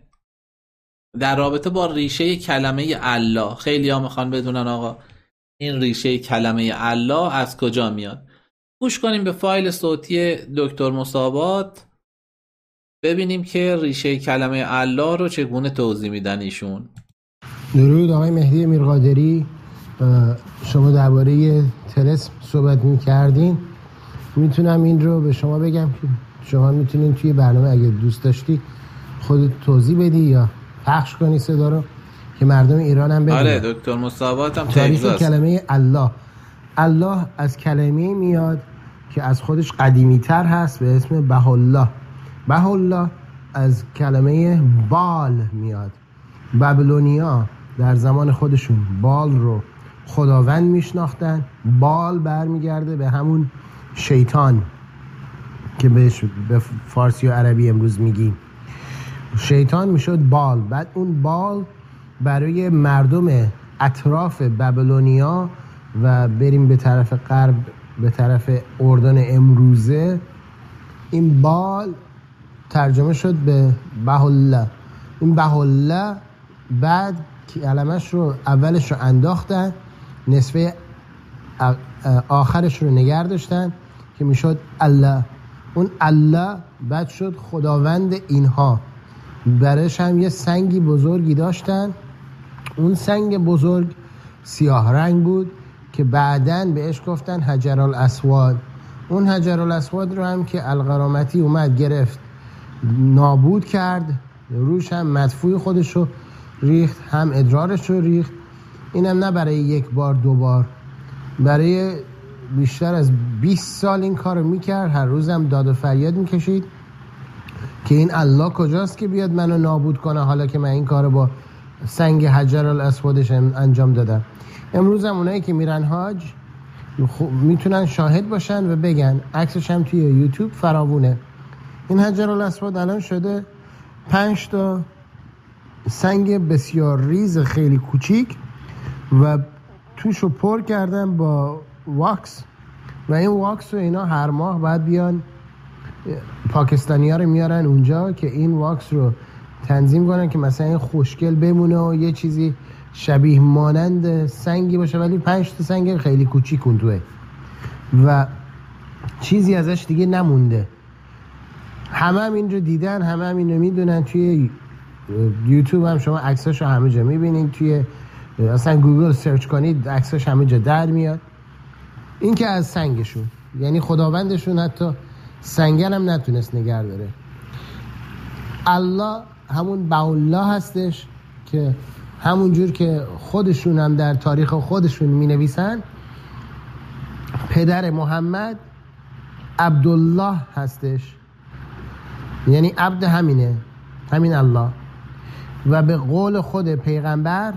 در رابطه با ریشه کلمه الله. خیلی ها میخوان بدونن آقا این ریشه کلمه الله از کجا میاد. گوش کنیم به فایل صوتی دکتر مساوات، ببینیم که ریشه کلمه الله رو چگونه توضیح میدن ایشون. درود آقای مهدی میرقادری. شما درباره طلسم صحبت میکردین، میتونم این رو به شما بگم که شما میتونین توی برنامه اگه دوست داشتی خودت توضیح بدی یا پخش کنی صدا رو که مردم ایران هم بدونن. آره دکتر مساوات هم تعریف تگزاس. کلمه الله، الله از کلمه میاد که از خودش قدیمی تر هست به اسم بهالله. بهالله از کلمه بال میاد. بابلونیا در زمان خودشون بال رو خداوند میشناختن. بال برمیگرده به همون شیطان که بهش به فارسی و عربی امروز میگیم شیطان، میشد بال. بعد اون بال برای مردم اطراف بابلونیا و بریم به طرف غرب به طرف اردن امروزه، این بال ترجمه شد به بهالله. این بهالله بعد کلمش رو اولش رو انداختن، نصفه آخرش رو نگه داشتن که میشد الله. اون الله بعد شد خداوند اینها. برایش هم یه سنگی بزرگی داشتن. اون سنگ بزرگ سیاه رنگ بود که بعدن بهش گفتن حجر الاسود. اون حجر الاسود رو هم که القرامتی اومد گرفت نابود کرد، روش هم مدفوع خودش رو ریخت، هم ادرارش رو ریخت. اینم نه برای یک بار دو بار، برای بیشتر از بیست سال این کار رو میکرد. هر روزم داد و فریاد میکشید که این الله کجاست که بیاد منو نابود کنه، حالا که من این کار رو با سنگ حجر الاسودش انجام دادن. امروز هم اونایی که میرن حاج میتونن شاهد باشن و بگن، عکسش هم توی یوتیوب فراوونه. این حجر الاسود الان شده پنج تا سنگ بسیار ریز خیلی کوچیک و توشو پر کردن با واکس و این واکس رو اینا هر ماه باید بیان، پاکستانی ها رو میارن اونجا که این واکس رو تنظیم کنن که مثلا این خوشگل بمونه و یه چیزی شبیه مانند سنگی باشه، ولی پنج تا سنگ خیلی کوچیک اون توه و چیزی ازش دیگه نمونده. همه هم این رو دیدن، همه هم این رو میدونن. توی یوتیوب هم شما عکساشو همه جا میبینید، توی اصلا گوگل سرچ کنید عکساش همه جا در میاد. این که از سنگشون، یعنی خداوندشون حتی سنگن هم نتونست نگه داره. الله همون باالله هستش که همون جور که خودشون هم در تاریخ خودشون می نویسن، پدر محمد عبدالله هستش، یعنی عبد همینه، همین الله. و به قول خود پیغمبر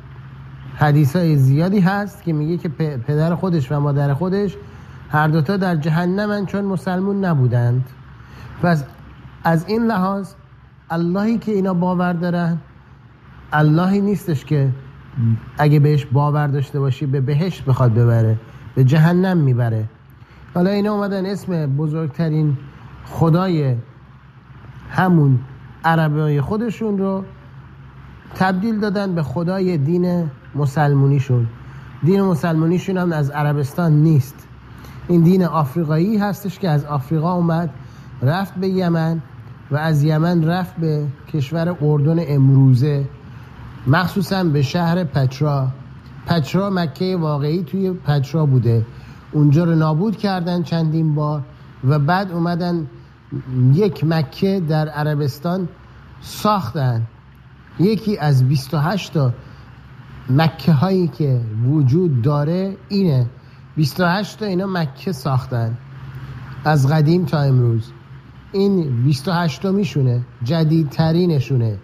حدیثای زیادی هست که میگه که پدر خودش و مادر خودش هر دوتا در جهنمن چون مسلمون نبودند. پس از این لحاظ اللهی که اینا باور دارن اللهی نیستش که اگه بهش باور داشته باشی به بهشت بخواد ببره، به جهنم میبره. حالا اینا اومدن اسم بزرگترین خدای همون عربای خودشون رو تبدیل دادن به خدای دین مسلمونیشون. دین مسلمونیشون هم از عربستان نیست، این دین آفریقایی هستش که از آفریقا اومد رفت به یمن و از یمن رفت به کشور اردن امروزه، مخصوصا به شهر پترا. پترا مکه واقعی توی پترا بوده، اونجا رو نابود کردن چندین بار و بعد اومدن یک مکه در عربستان ساختن. یکی از بیست و هشت تا مکه هایی که وجود داره اینه، بیست و هشت تا اینا مکه ساختن از قدیم تا امروز. این بیست و هشت تا میشونه، جدیدترینشونه،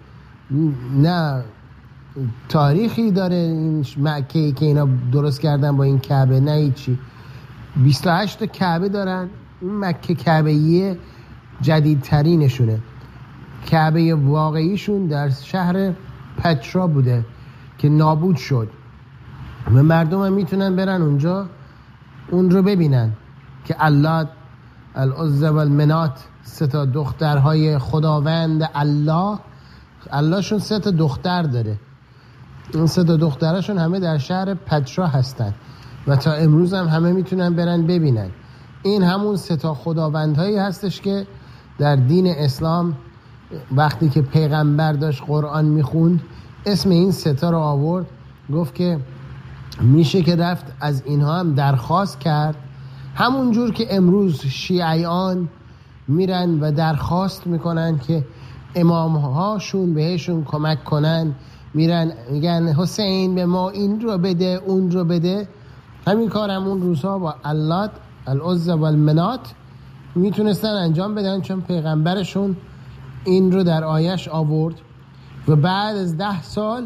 نه تاریخی داره این مکه‌ای که اینا درست کردن با این کعبه، نه هیچی. بیست و هشت تا کعبه دارن، این مکه کعبه‌ایه جدیدترینشونه. کعبه واقعیشون در شهر پترا بوده که نابود شد و مردم هم میتونن برن اونجا اون رو ببینن که الله العزى و المنات، سه تا دخترهای خداوند الله، الله شون سه تا دختر داره، این سه تا دخترشون همه در شهر پترا هستن و تا امروز هم همه میتونن برن ببینن. این همون سه تا خداوندهایی هستش که در دین اسلام وقتی که پیغمبر داشت قرآن میخوند اسم این سه تا رو آورد، گفت که میشه که رفت از اینها هم درخواست کرد، همون جور که امروز شیعیان میرن و درخواست میکنن که امامهاشون بهشون کمک کنن، میرن میگن حسین به ما این رو بده اون رو بده. همین کار همون روزها با الله العزى و المنات میتونستن انجام بدن، چون پیغمبرشون این رو در آیش آورد. و بعد از ده سال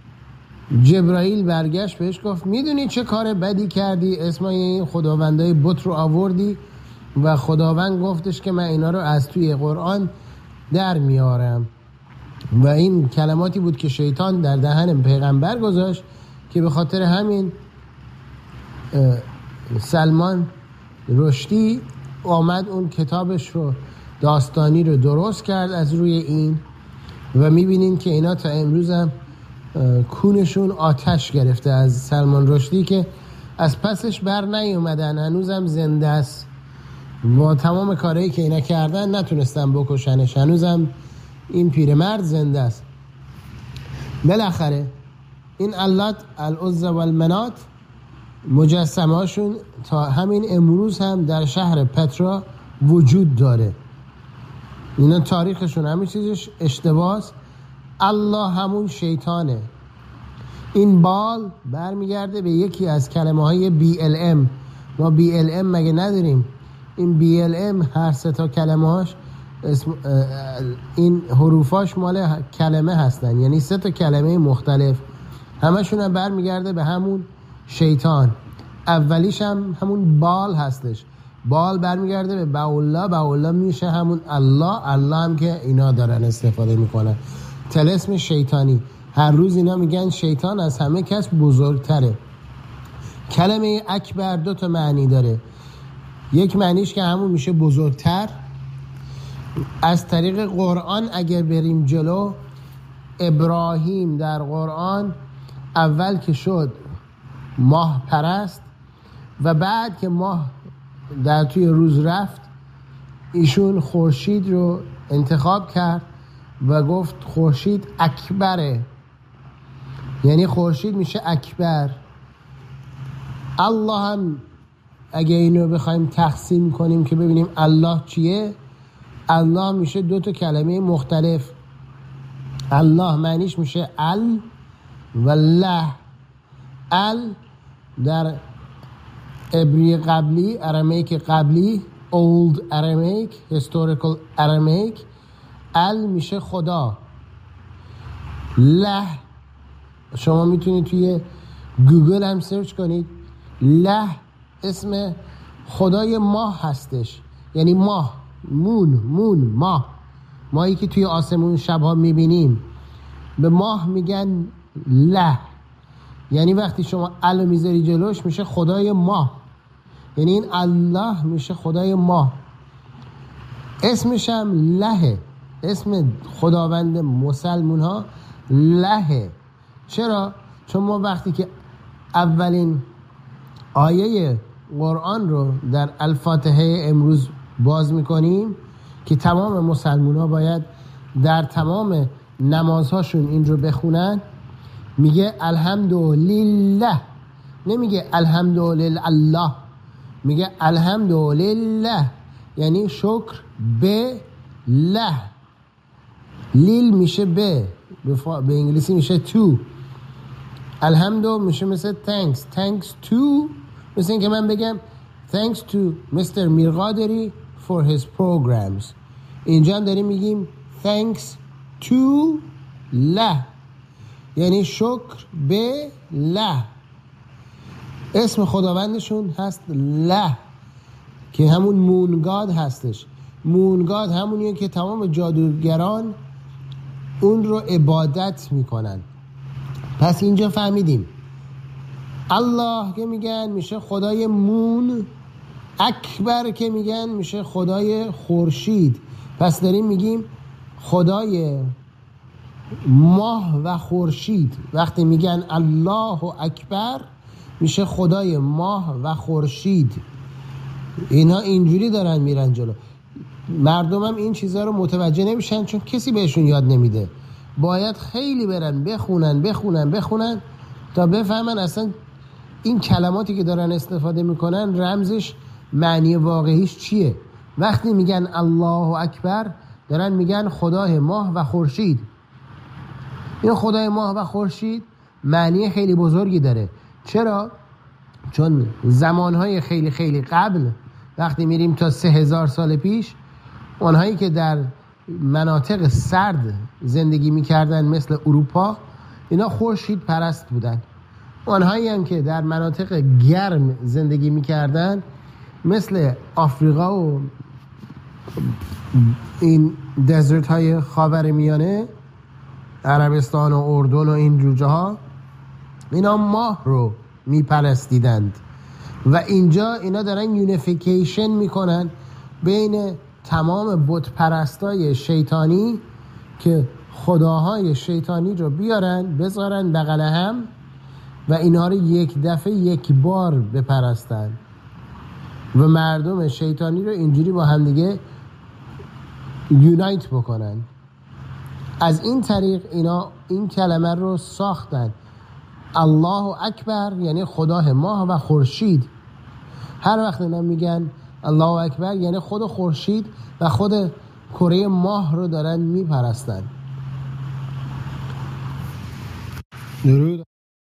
جبرائیل برگشت بهش گفت میدونی چه کار بدی کردی، اسمای این خداوندای بت رو آوردی و خداوند گفتش که من اینا رو از توی قرآن در میارم. و این کلماتی بود که شیطان در دهن پیغمبر گذاشت که به خاطر همین سلمان رشدی آمد اون کتابش رو داستانی رو درست کرد از روی این و میبینین که اینا تا امروز هم کونشون آتش گرفته از سلمان رشدی که از پسش بر نیومدن، هنوزم زنده است. با تمام کارهایی که اینا کردن نتونستن بکشنش، هنوزم این پیرمرد زنده است. بالاخره این الله العزى و المنات مجسمه هاشون تا همین امروز هم در شهر پترا وجود داره. اینا تاریخشون همین چیزش اشتباهه. الله همون شیطانه. این بال برمیگرده به یکی از کلمه های بی ال ام. ما بی ال ام مگه نداریم؟ این بی ال ام هر سه تا کلمه هاش اسم این حروفاش مال کلمه هستن، یعنی سه تا کلمه مختلف، همشون هم برمیگرده به همون شیطان. اولیش هم همون بال هستش، بال برمیگرده به باولا، باولا میشه همون الله، الله هم که اینا دارن استفاده میکنن، طلسم شیطانی. هر روز اینا میگن شیطان از همه کس بزرگتره. کلمه اکبر دو تا معنی داره، یک معنیش که همون میشه بزرگتر. از طریق قرآن اگر بریم جلو، ابراهیم در قرآن اول که شد ماه پرست و بعد که ماه در توی روز رفت، ایشون خورشید رو انتخاب کرد و گفت خورشید اکبره، یعنی خورشید میشه اکبر. الله هم اگه اینو بخوایم تقسیم کنیم که ببینیم الله چیه، الله میشه دو تا کلمه مختلف. الله معنیش میشه ال و له. ال در عبری قبلی، ارامایک قبلی، old Aramaic, historical Aramaic، ال میشه خدا. له شما میتونید توی گوگل هم سرچ کنید، له اسم خدای ماه هستش، یعنی ماه، مون، مون، ماه، ماهی که توی آسمون شبها میبینیم، به ماه میگن له. یعنی وقتی شما ال میذاری جلوش میشه خدای ماه، یعنی این الله میشه خدای ماه. اسمش هم لهه، اسم خداوند مسلمون ها لهه. چرا؟ چون ما وقتی که اولین آیه قرآن رو در الفاتحه امروز باز میکنیم که تمام مسلمون ها باید در تمام نمازهاشون این رو بخونن، میگه الحمدلله، نمیگه الحمدلله، میگه الحمدلله، یعنی شکر به له. لیل میشه به، به انگلیسی میشه تو. الحمدو میشه مثل thanks، thanks to، مثل این که من بگم thanks to میستر میرقادری for his programs. اینجا هم داریم میگیم thanks to له، یعنی شکر به له. اسم خداوندشون هست له که همون مونگاد هستش. مونگاد همونیه که تمام جادوگران اون رو عبادت میکنن. پس اینجا فهمیدیم الله که میگن میشه خدای مون، اکبر که میگن میشه خدای خورشید. پس داریم میگیم خدای ماه و خورشید. وقتی میگن الله اکبر میشه خدای ماه و خورشید. اینا اینجوری دارن میرن جلو. مردم هم این چیزها رو متوجه نمیشن چون کسی بهشون یاد نمیده. باید خیلی برن بخونن بخونن بخونن تا بفهمن اصلا این کلماتی که دارن استفاده میکنن رمزش، معنی واقعیش چیه. وقتی میگن الله اکبر دارن میگن خدای ماه و خورشید. این خدای ماه و خورشید معنی خیلی بزرگی داره. چرا؟ چون زمانهای خیلی خیلی قبل، وقتی میریم تا سه هزار سال پیش، اونهایی که در مناطق سرد زندگی میکردن مثل اروپا، اینا خورشید پرست بودن. اونهایی هم که در مناطق گرم زندگی میکردن مثل آفریقا و این دزرت های خاورمیانه، عربستان و اردن و این جور جاها، اینا ماه رو میپرستیدند. و اینجا اینا دارن یونیفیکیشن میکنن بین تمام بت پرستای شیطانی که خداهای شیطانی رو بیارن بذارن بغل هم و اینا رو یک دفعه یک بار بپرستن و مردم شیطانی رو اینجوری با هم دیگه یونایت بکنن. از این طریق اینا این کلمه رو ساختن، الله اکبر، یعنی خدای ماه و خورشید. هر وقت اینا میگن الله اکبر یعنی خود خورشید و خود کره ماه رو دارن میپرستن. درود.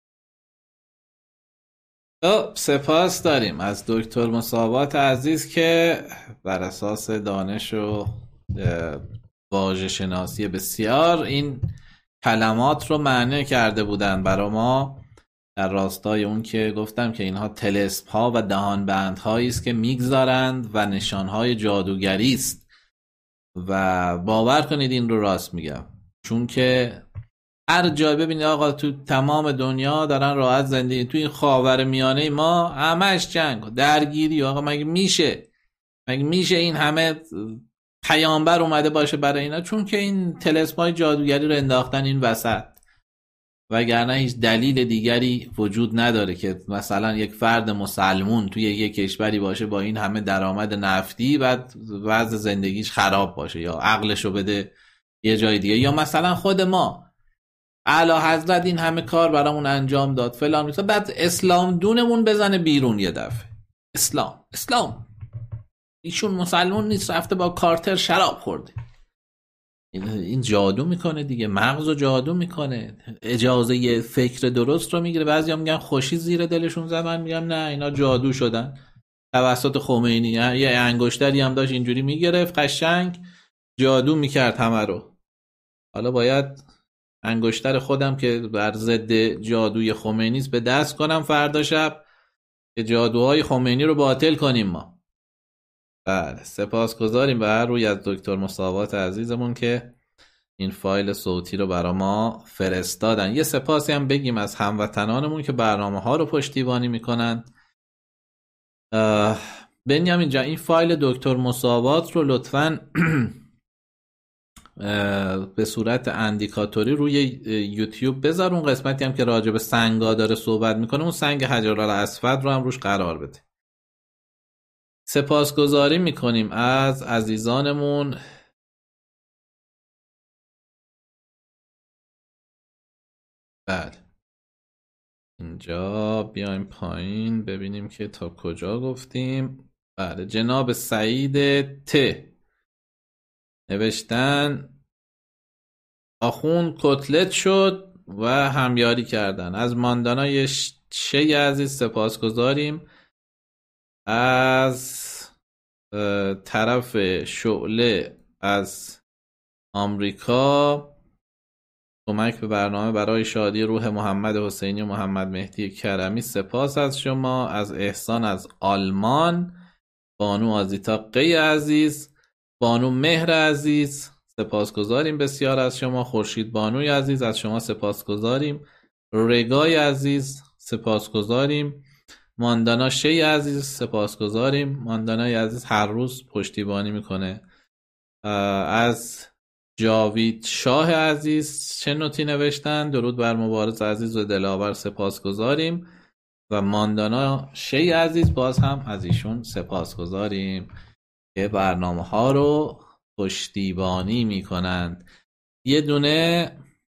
سپاس داریم از دکتر مصابات عزیز که بر اساس دانش و واژه شناسی بسیار این کلمات رو معنی کرده بودن برای ما، در راستای اون که گفتم که اینها طلسم ها و دهان بند هایی است که میگذارند و نشان های جادوگری است. و باور کنید این رو راست میگم، چون که هر جای ببینید آقا تو تمام دنیا دارن راحت زندگی، تو این خاور میانه ما همش جنگ درگیری. آقا مگه میشه مگه میشه این همه پیامبر اومده باشه برای اینا؟ چون که این طلسم‌های جادوگری رو انداختن این وسط، وگرنه هیچ دلیل دیگری وجود نداره که مثلا یک فرد مسلمون توی یک کشوری باشه با این همه درآمد نفتی بعد وضع زندگیش خراب باشه یا عقلشو بده یه جای دیگه، یا مثلا خود ما اعلی حضرت این همه کار برامون انجام داد فلان مثلا، بعد اسلام دونمون بزنه بیرون یه دفعه. اسلام اسلام ایشون مسلمون نیست، رفته با کارتر شراب خورده. این جادو میکنه دیگه، مغزو جادو میکنه، اجازه یه فکر درست رو میگیره. بعضیا میگن خوشی زیر دلشون زد، من میگم نه اینا جادو شدن توسط خمینی. یه انگشتری هم داشت اینجوری میگرفت قشنگ جادو میکرد همه رو. حالا باید انگشتر خودم که بر ضد جادوی خمینی است به دست کنم فردا شب که جادوهای خمینی رو باطل کنیم ما. بله سپاسگزاریم به هر روی از دکتر مساوات عزیزمون که این فایل صوتی رو برای ما فرستادن. یه سپاسی هم بگیم از هموطنانمون که برنامه ها رو پشتیبانی میکنن. بنیام اینجا این فایل دکتر مساوات رو لطفاً به صورت اندیکاتوری روی یوتیوب بذار، اون قسمتی هم که راجع به سنگا داره صحبت میکنه اون سنگ حجرالاسود رو هم روش قرار بده. سپاسگزاری میکنیم از عزیزانمون. بله اینجا بیایم پایین ببینیم که تا کجا گفتیم. بله جناب سعید ت نوشتن آخوند کتلت شد و همیاری کردن. از ماندانای شی عزیز سپاسگزاریم. از طرف شعله از آمریکا کمک به برنامه برای شادی روح محمد حسینی و محمد مهدی کرمی سپاس از شما. از احسان از آلمان، بانو آزیتا قی عزیز، بانو مهر عزیز سپاسگزاریم بسیار از شما. خورشید بانوی عزیز از شما سپاسگزاریم. رگای عزیز سپاسگزاریم. ماندانا شی عزیز سپاسگزاریم. ماندانای عزیز هر روز پشتیبانی میکنه. از جاوید شاه عزیز چه نوتی نوشتن؟ درود بر مبارز عزیز و دلاور سپاسگزاریم. و ماندانا شی عزیز باز هم از ایشون سپاسگزاریم که برنامه ها رو پشتیبانی میکنند. یه دونه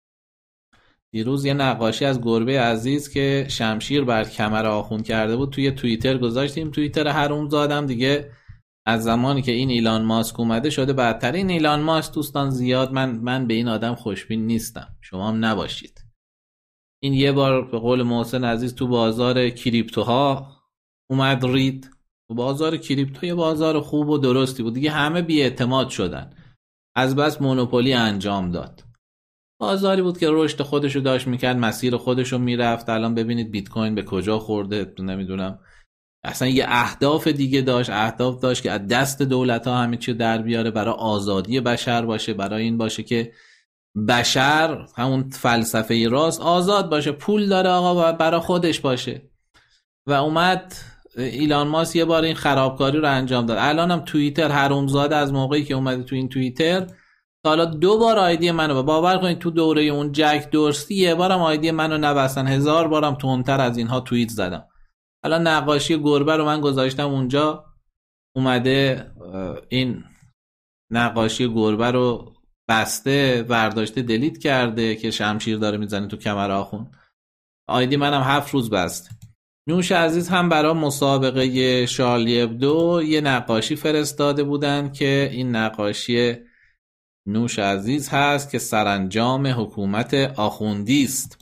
دیروز یه نقاشی از گربه عزیز که شمشیر بر کمر آخوند کرده بود توی توییتر گذاشتیم. توییتر حرومزادم دیگه از زمانی که این ایلان ماسک اومده شده بدترین ایلان ماسک. دوستان زیاد من من به این آدم خوشبین نیستم، شما هم نباشید. این یه بار به قول محسن عزیز تو بازار کریپتوها اومد رید. تو بازار کریپتو یه بازار خوب و درستی بود دیگه، همه بی‌اعتماد شدن از بس مونوپولی انجام داد. بازاری بود که رشد خودشو داشت میکرد، مسیر خودشو میرفت. الان ببینید بیت کوین به کجا خورده، نمیدونم اصلا یه اهداف دیگه داشت، اهداف داشت که از دست دولت ها همه چی در بیاره، برای آزادی بشر باشه، برای این باشه که بشر همون فلسفه راست آزاد باشه، پول داره آقا و برای خودش باشه. و اومد ایلان ماسک یه بار این خرابکاری رو انجام داد. الانم توییتر حرومزاده از موقعی که اومده تو این توییتر حالا دو بار آیدی منو باور کنید تو دوره اون جک دورسی یه بارم آیدی منو نبستن، هزار بارم تندتر از اینها توییت زدم. حالا نقاشی گربه رو من گذاشتم اونجا، اومده این نقاشی گربه رو بسته برداشته دلیت کرده که شمشیر داره میزنه تو کمر آخوند. آیدی منم هفت روز بسته. نوش عزیز هم برای مسابقه شارلی ابدو یه نقاشی فرستاده بودن که این نقاشی نوش عزیز هست که سرانجام حکومت آخوندی است.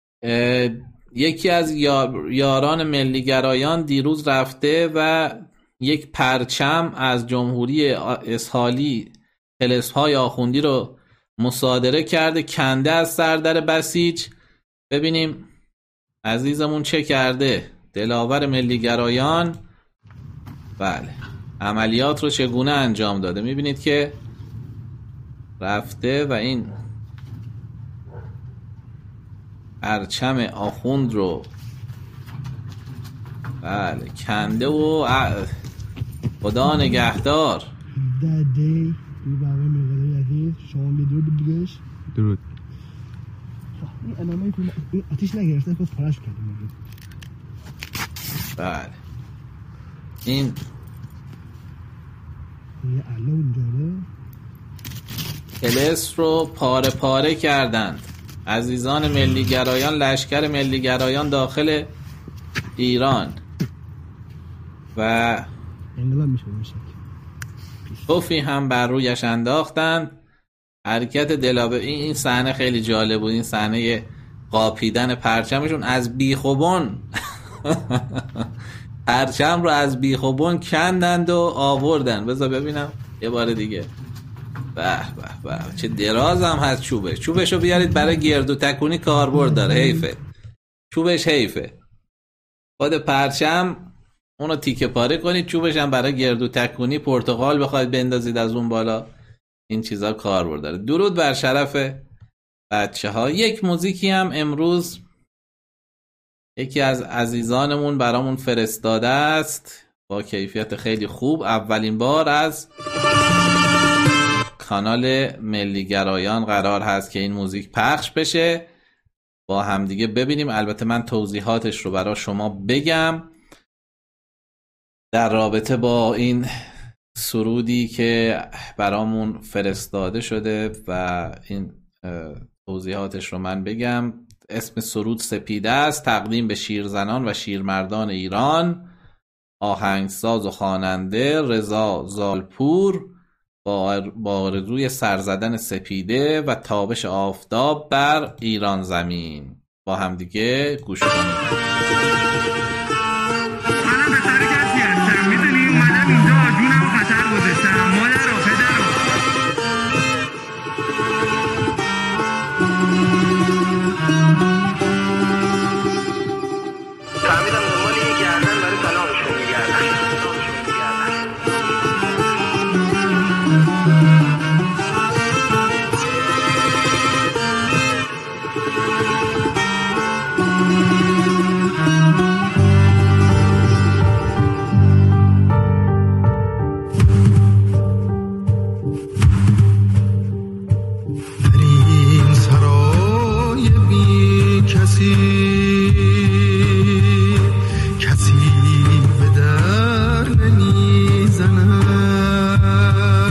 یکی از یاران ملیگرایان دیروز رفته و یک پرچم از جمهوری اسحاقی طلسم‌های آخوندی رو مصادره کرده، کنده از سردر بسیج. ببینیم عزیزمون چه کرده، دلاور ملیگرایان. بله، عملیات رو چگونه انجام داده. میبینید که رفته و این پرچم آخوند رو بله کنده و خدا نگهدار. در دی دو برای مقداری عزیز شما به درود بگیرش. درود. این انامه این آتیش نگرفته که فرش کردیم. بله این یه علا اونجاره طلسم رو پاره پاره کردند عزیزان ملیگرایان، لشکر ملیگرایان داخل ایران و انقلاب میشه میشه توفی هم بر رویش انداختند. حرکت دلاور این این صحنه خیلی جالب بود. این صحنه قاپیدن پرچمشون از بیخوبون پرچم رو از بیخوبون کندند و آوردن. بذار ببینم یه بار دیگه. به به به چه دراز هم هست چوبش. چوبشو بیارید برای گرد و تکونی کاربرد داره. حیفه چوبش، حیفه. خود پرچم اونو تیکه پاره کنید، چوبش هم برای گرد و تکونی پرتقال بخواید بندازید از اون بالا، این چیزا کاربرد داره. درود بر شرف بچه ها. یک موزیکی هم امروز یکی از عزیزانمون برامون فرستاده است با کیفیت خیلی خوب. اولین بار از کانال ملیگرایان قرار هست که این موزیک پخش بشه، با همدیگه ببینیم. البته من توضیحاتش رو برای شما بگم در رابطه با این سرودی که برامون فرستاده شده و این توضیحاتش رو من بگم. اسم سرود سپیده است، تقدیم به شیرزنان و شیرمردان ایران، آهنگساز و خواننده رضا زالپور، با آرزوی سرزدن سپیده و تابش آفتاب بر ایران زمین. با همدیگه گوش کنیم. منم به سر کسی هستم، میدونی اومدم اینجا جونم خطر گذاشتم. مادر و پدر و فهمیدم دنبال یه گردن برای سلامشون میگردن.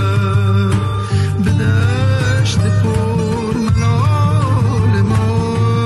به دشت پر ملال ما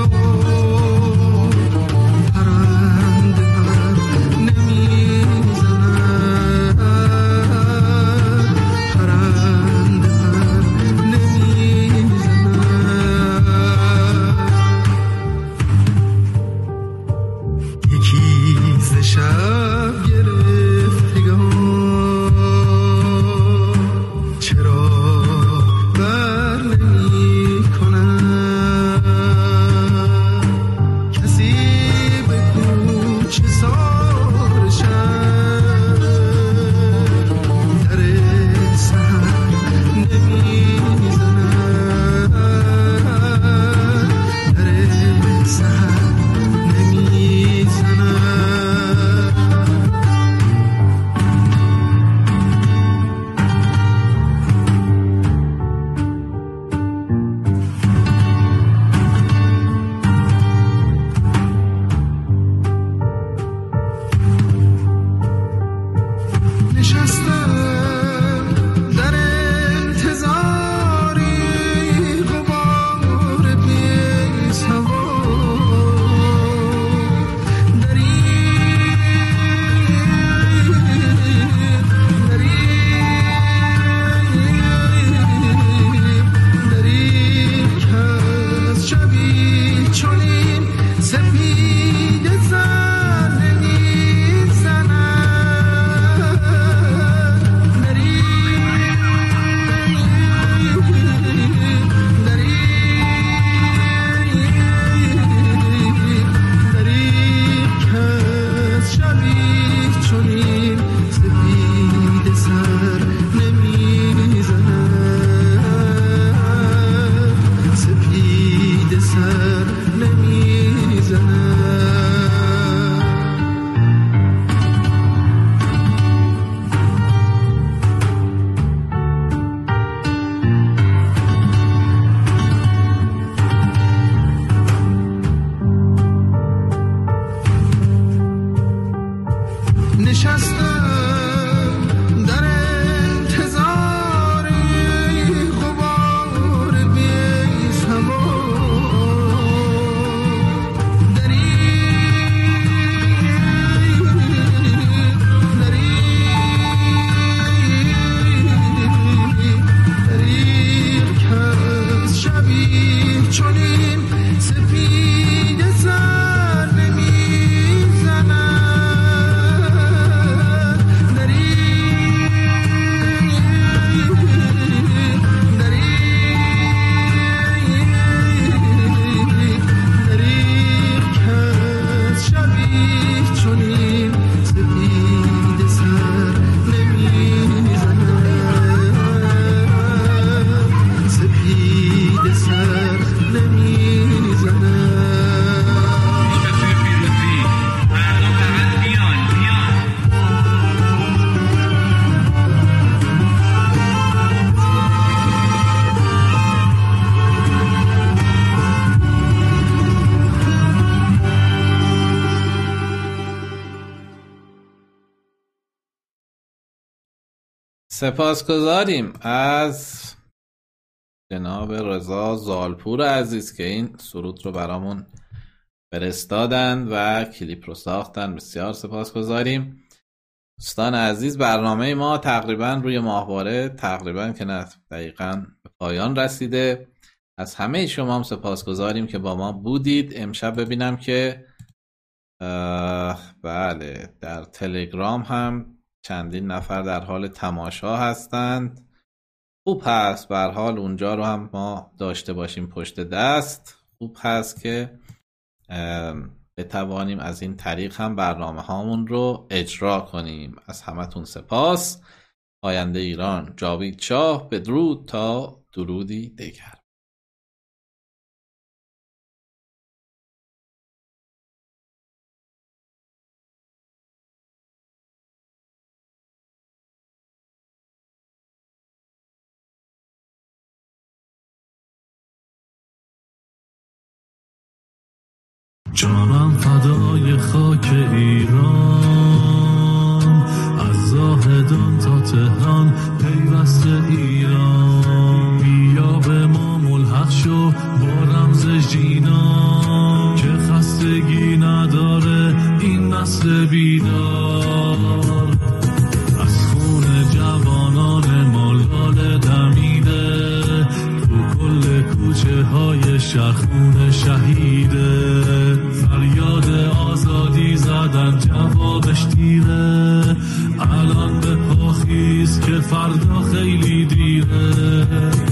سپاسگزاریم از جناب رضا زالپور عزیز که این سرود رو برامون فرستادن و کلیپ رو ساختن. بسیار سپاسگزاریم. دوستان عزیز، برنامه ما تقریبا روی ماهواره تقریبا که نه دقیقاً به پایان رسیده. از همه شما هم سپاسگزاریم که با ما بودید. امشب ببینم که بله در تلگرام هم چندین نفر در حال تماشا هستند. خوب هست، به هر حال اونجا رو هم ما داشته باشیم پشت دست. خوب هست که بتوانیم از این طریق هم برنامه هامون رو اجرا کنیم. از همتون سپاس. آینده ایران، جاوید شاه. بدرود تا درودی دیگر. جانم فدای خاک ایران، از زاهدان تا تهران پیوست ایران. بیا به ما ملحق شو با رمز ژینا، که خستگی نداره این نسل بیدار. از خون جوانان ما لاله دمیده، تو کل کوچه های شهر خون شهیده. فریاد آزادی زدن جوابش دیره، الان به پا خیز که فردا خیلی دیره.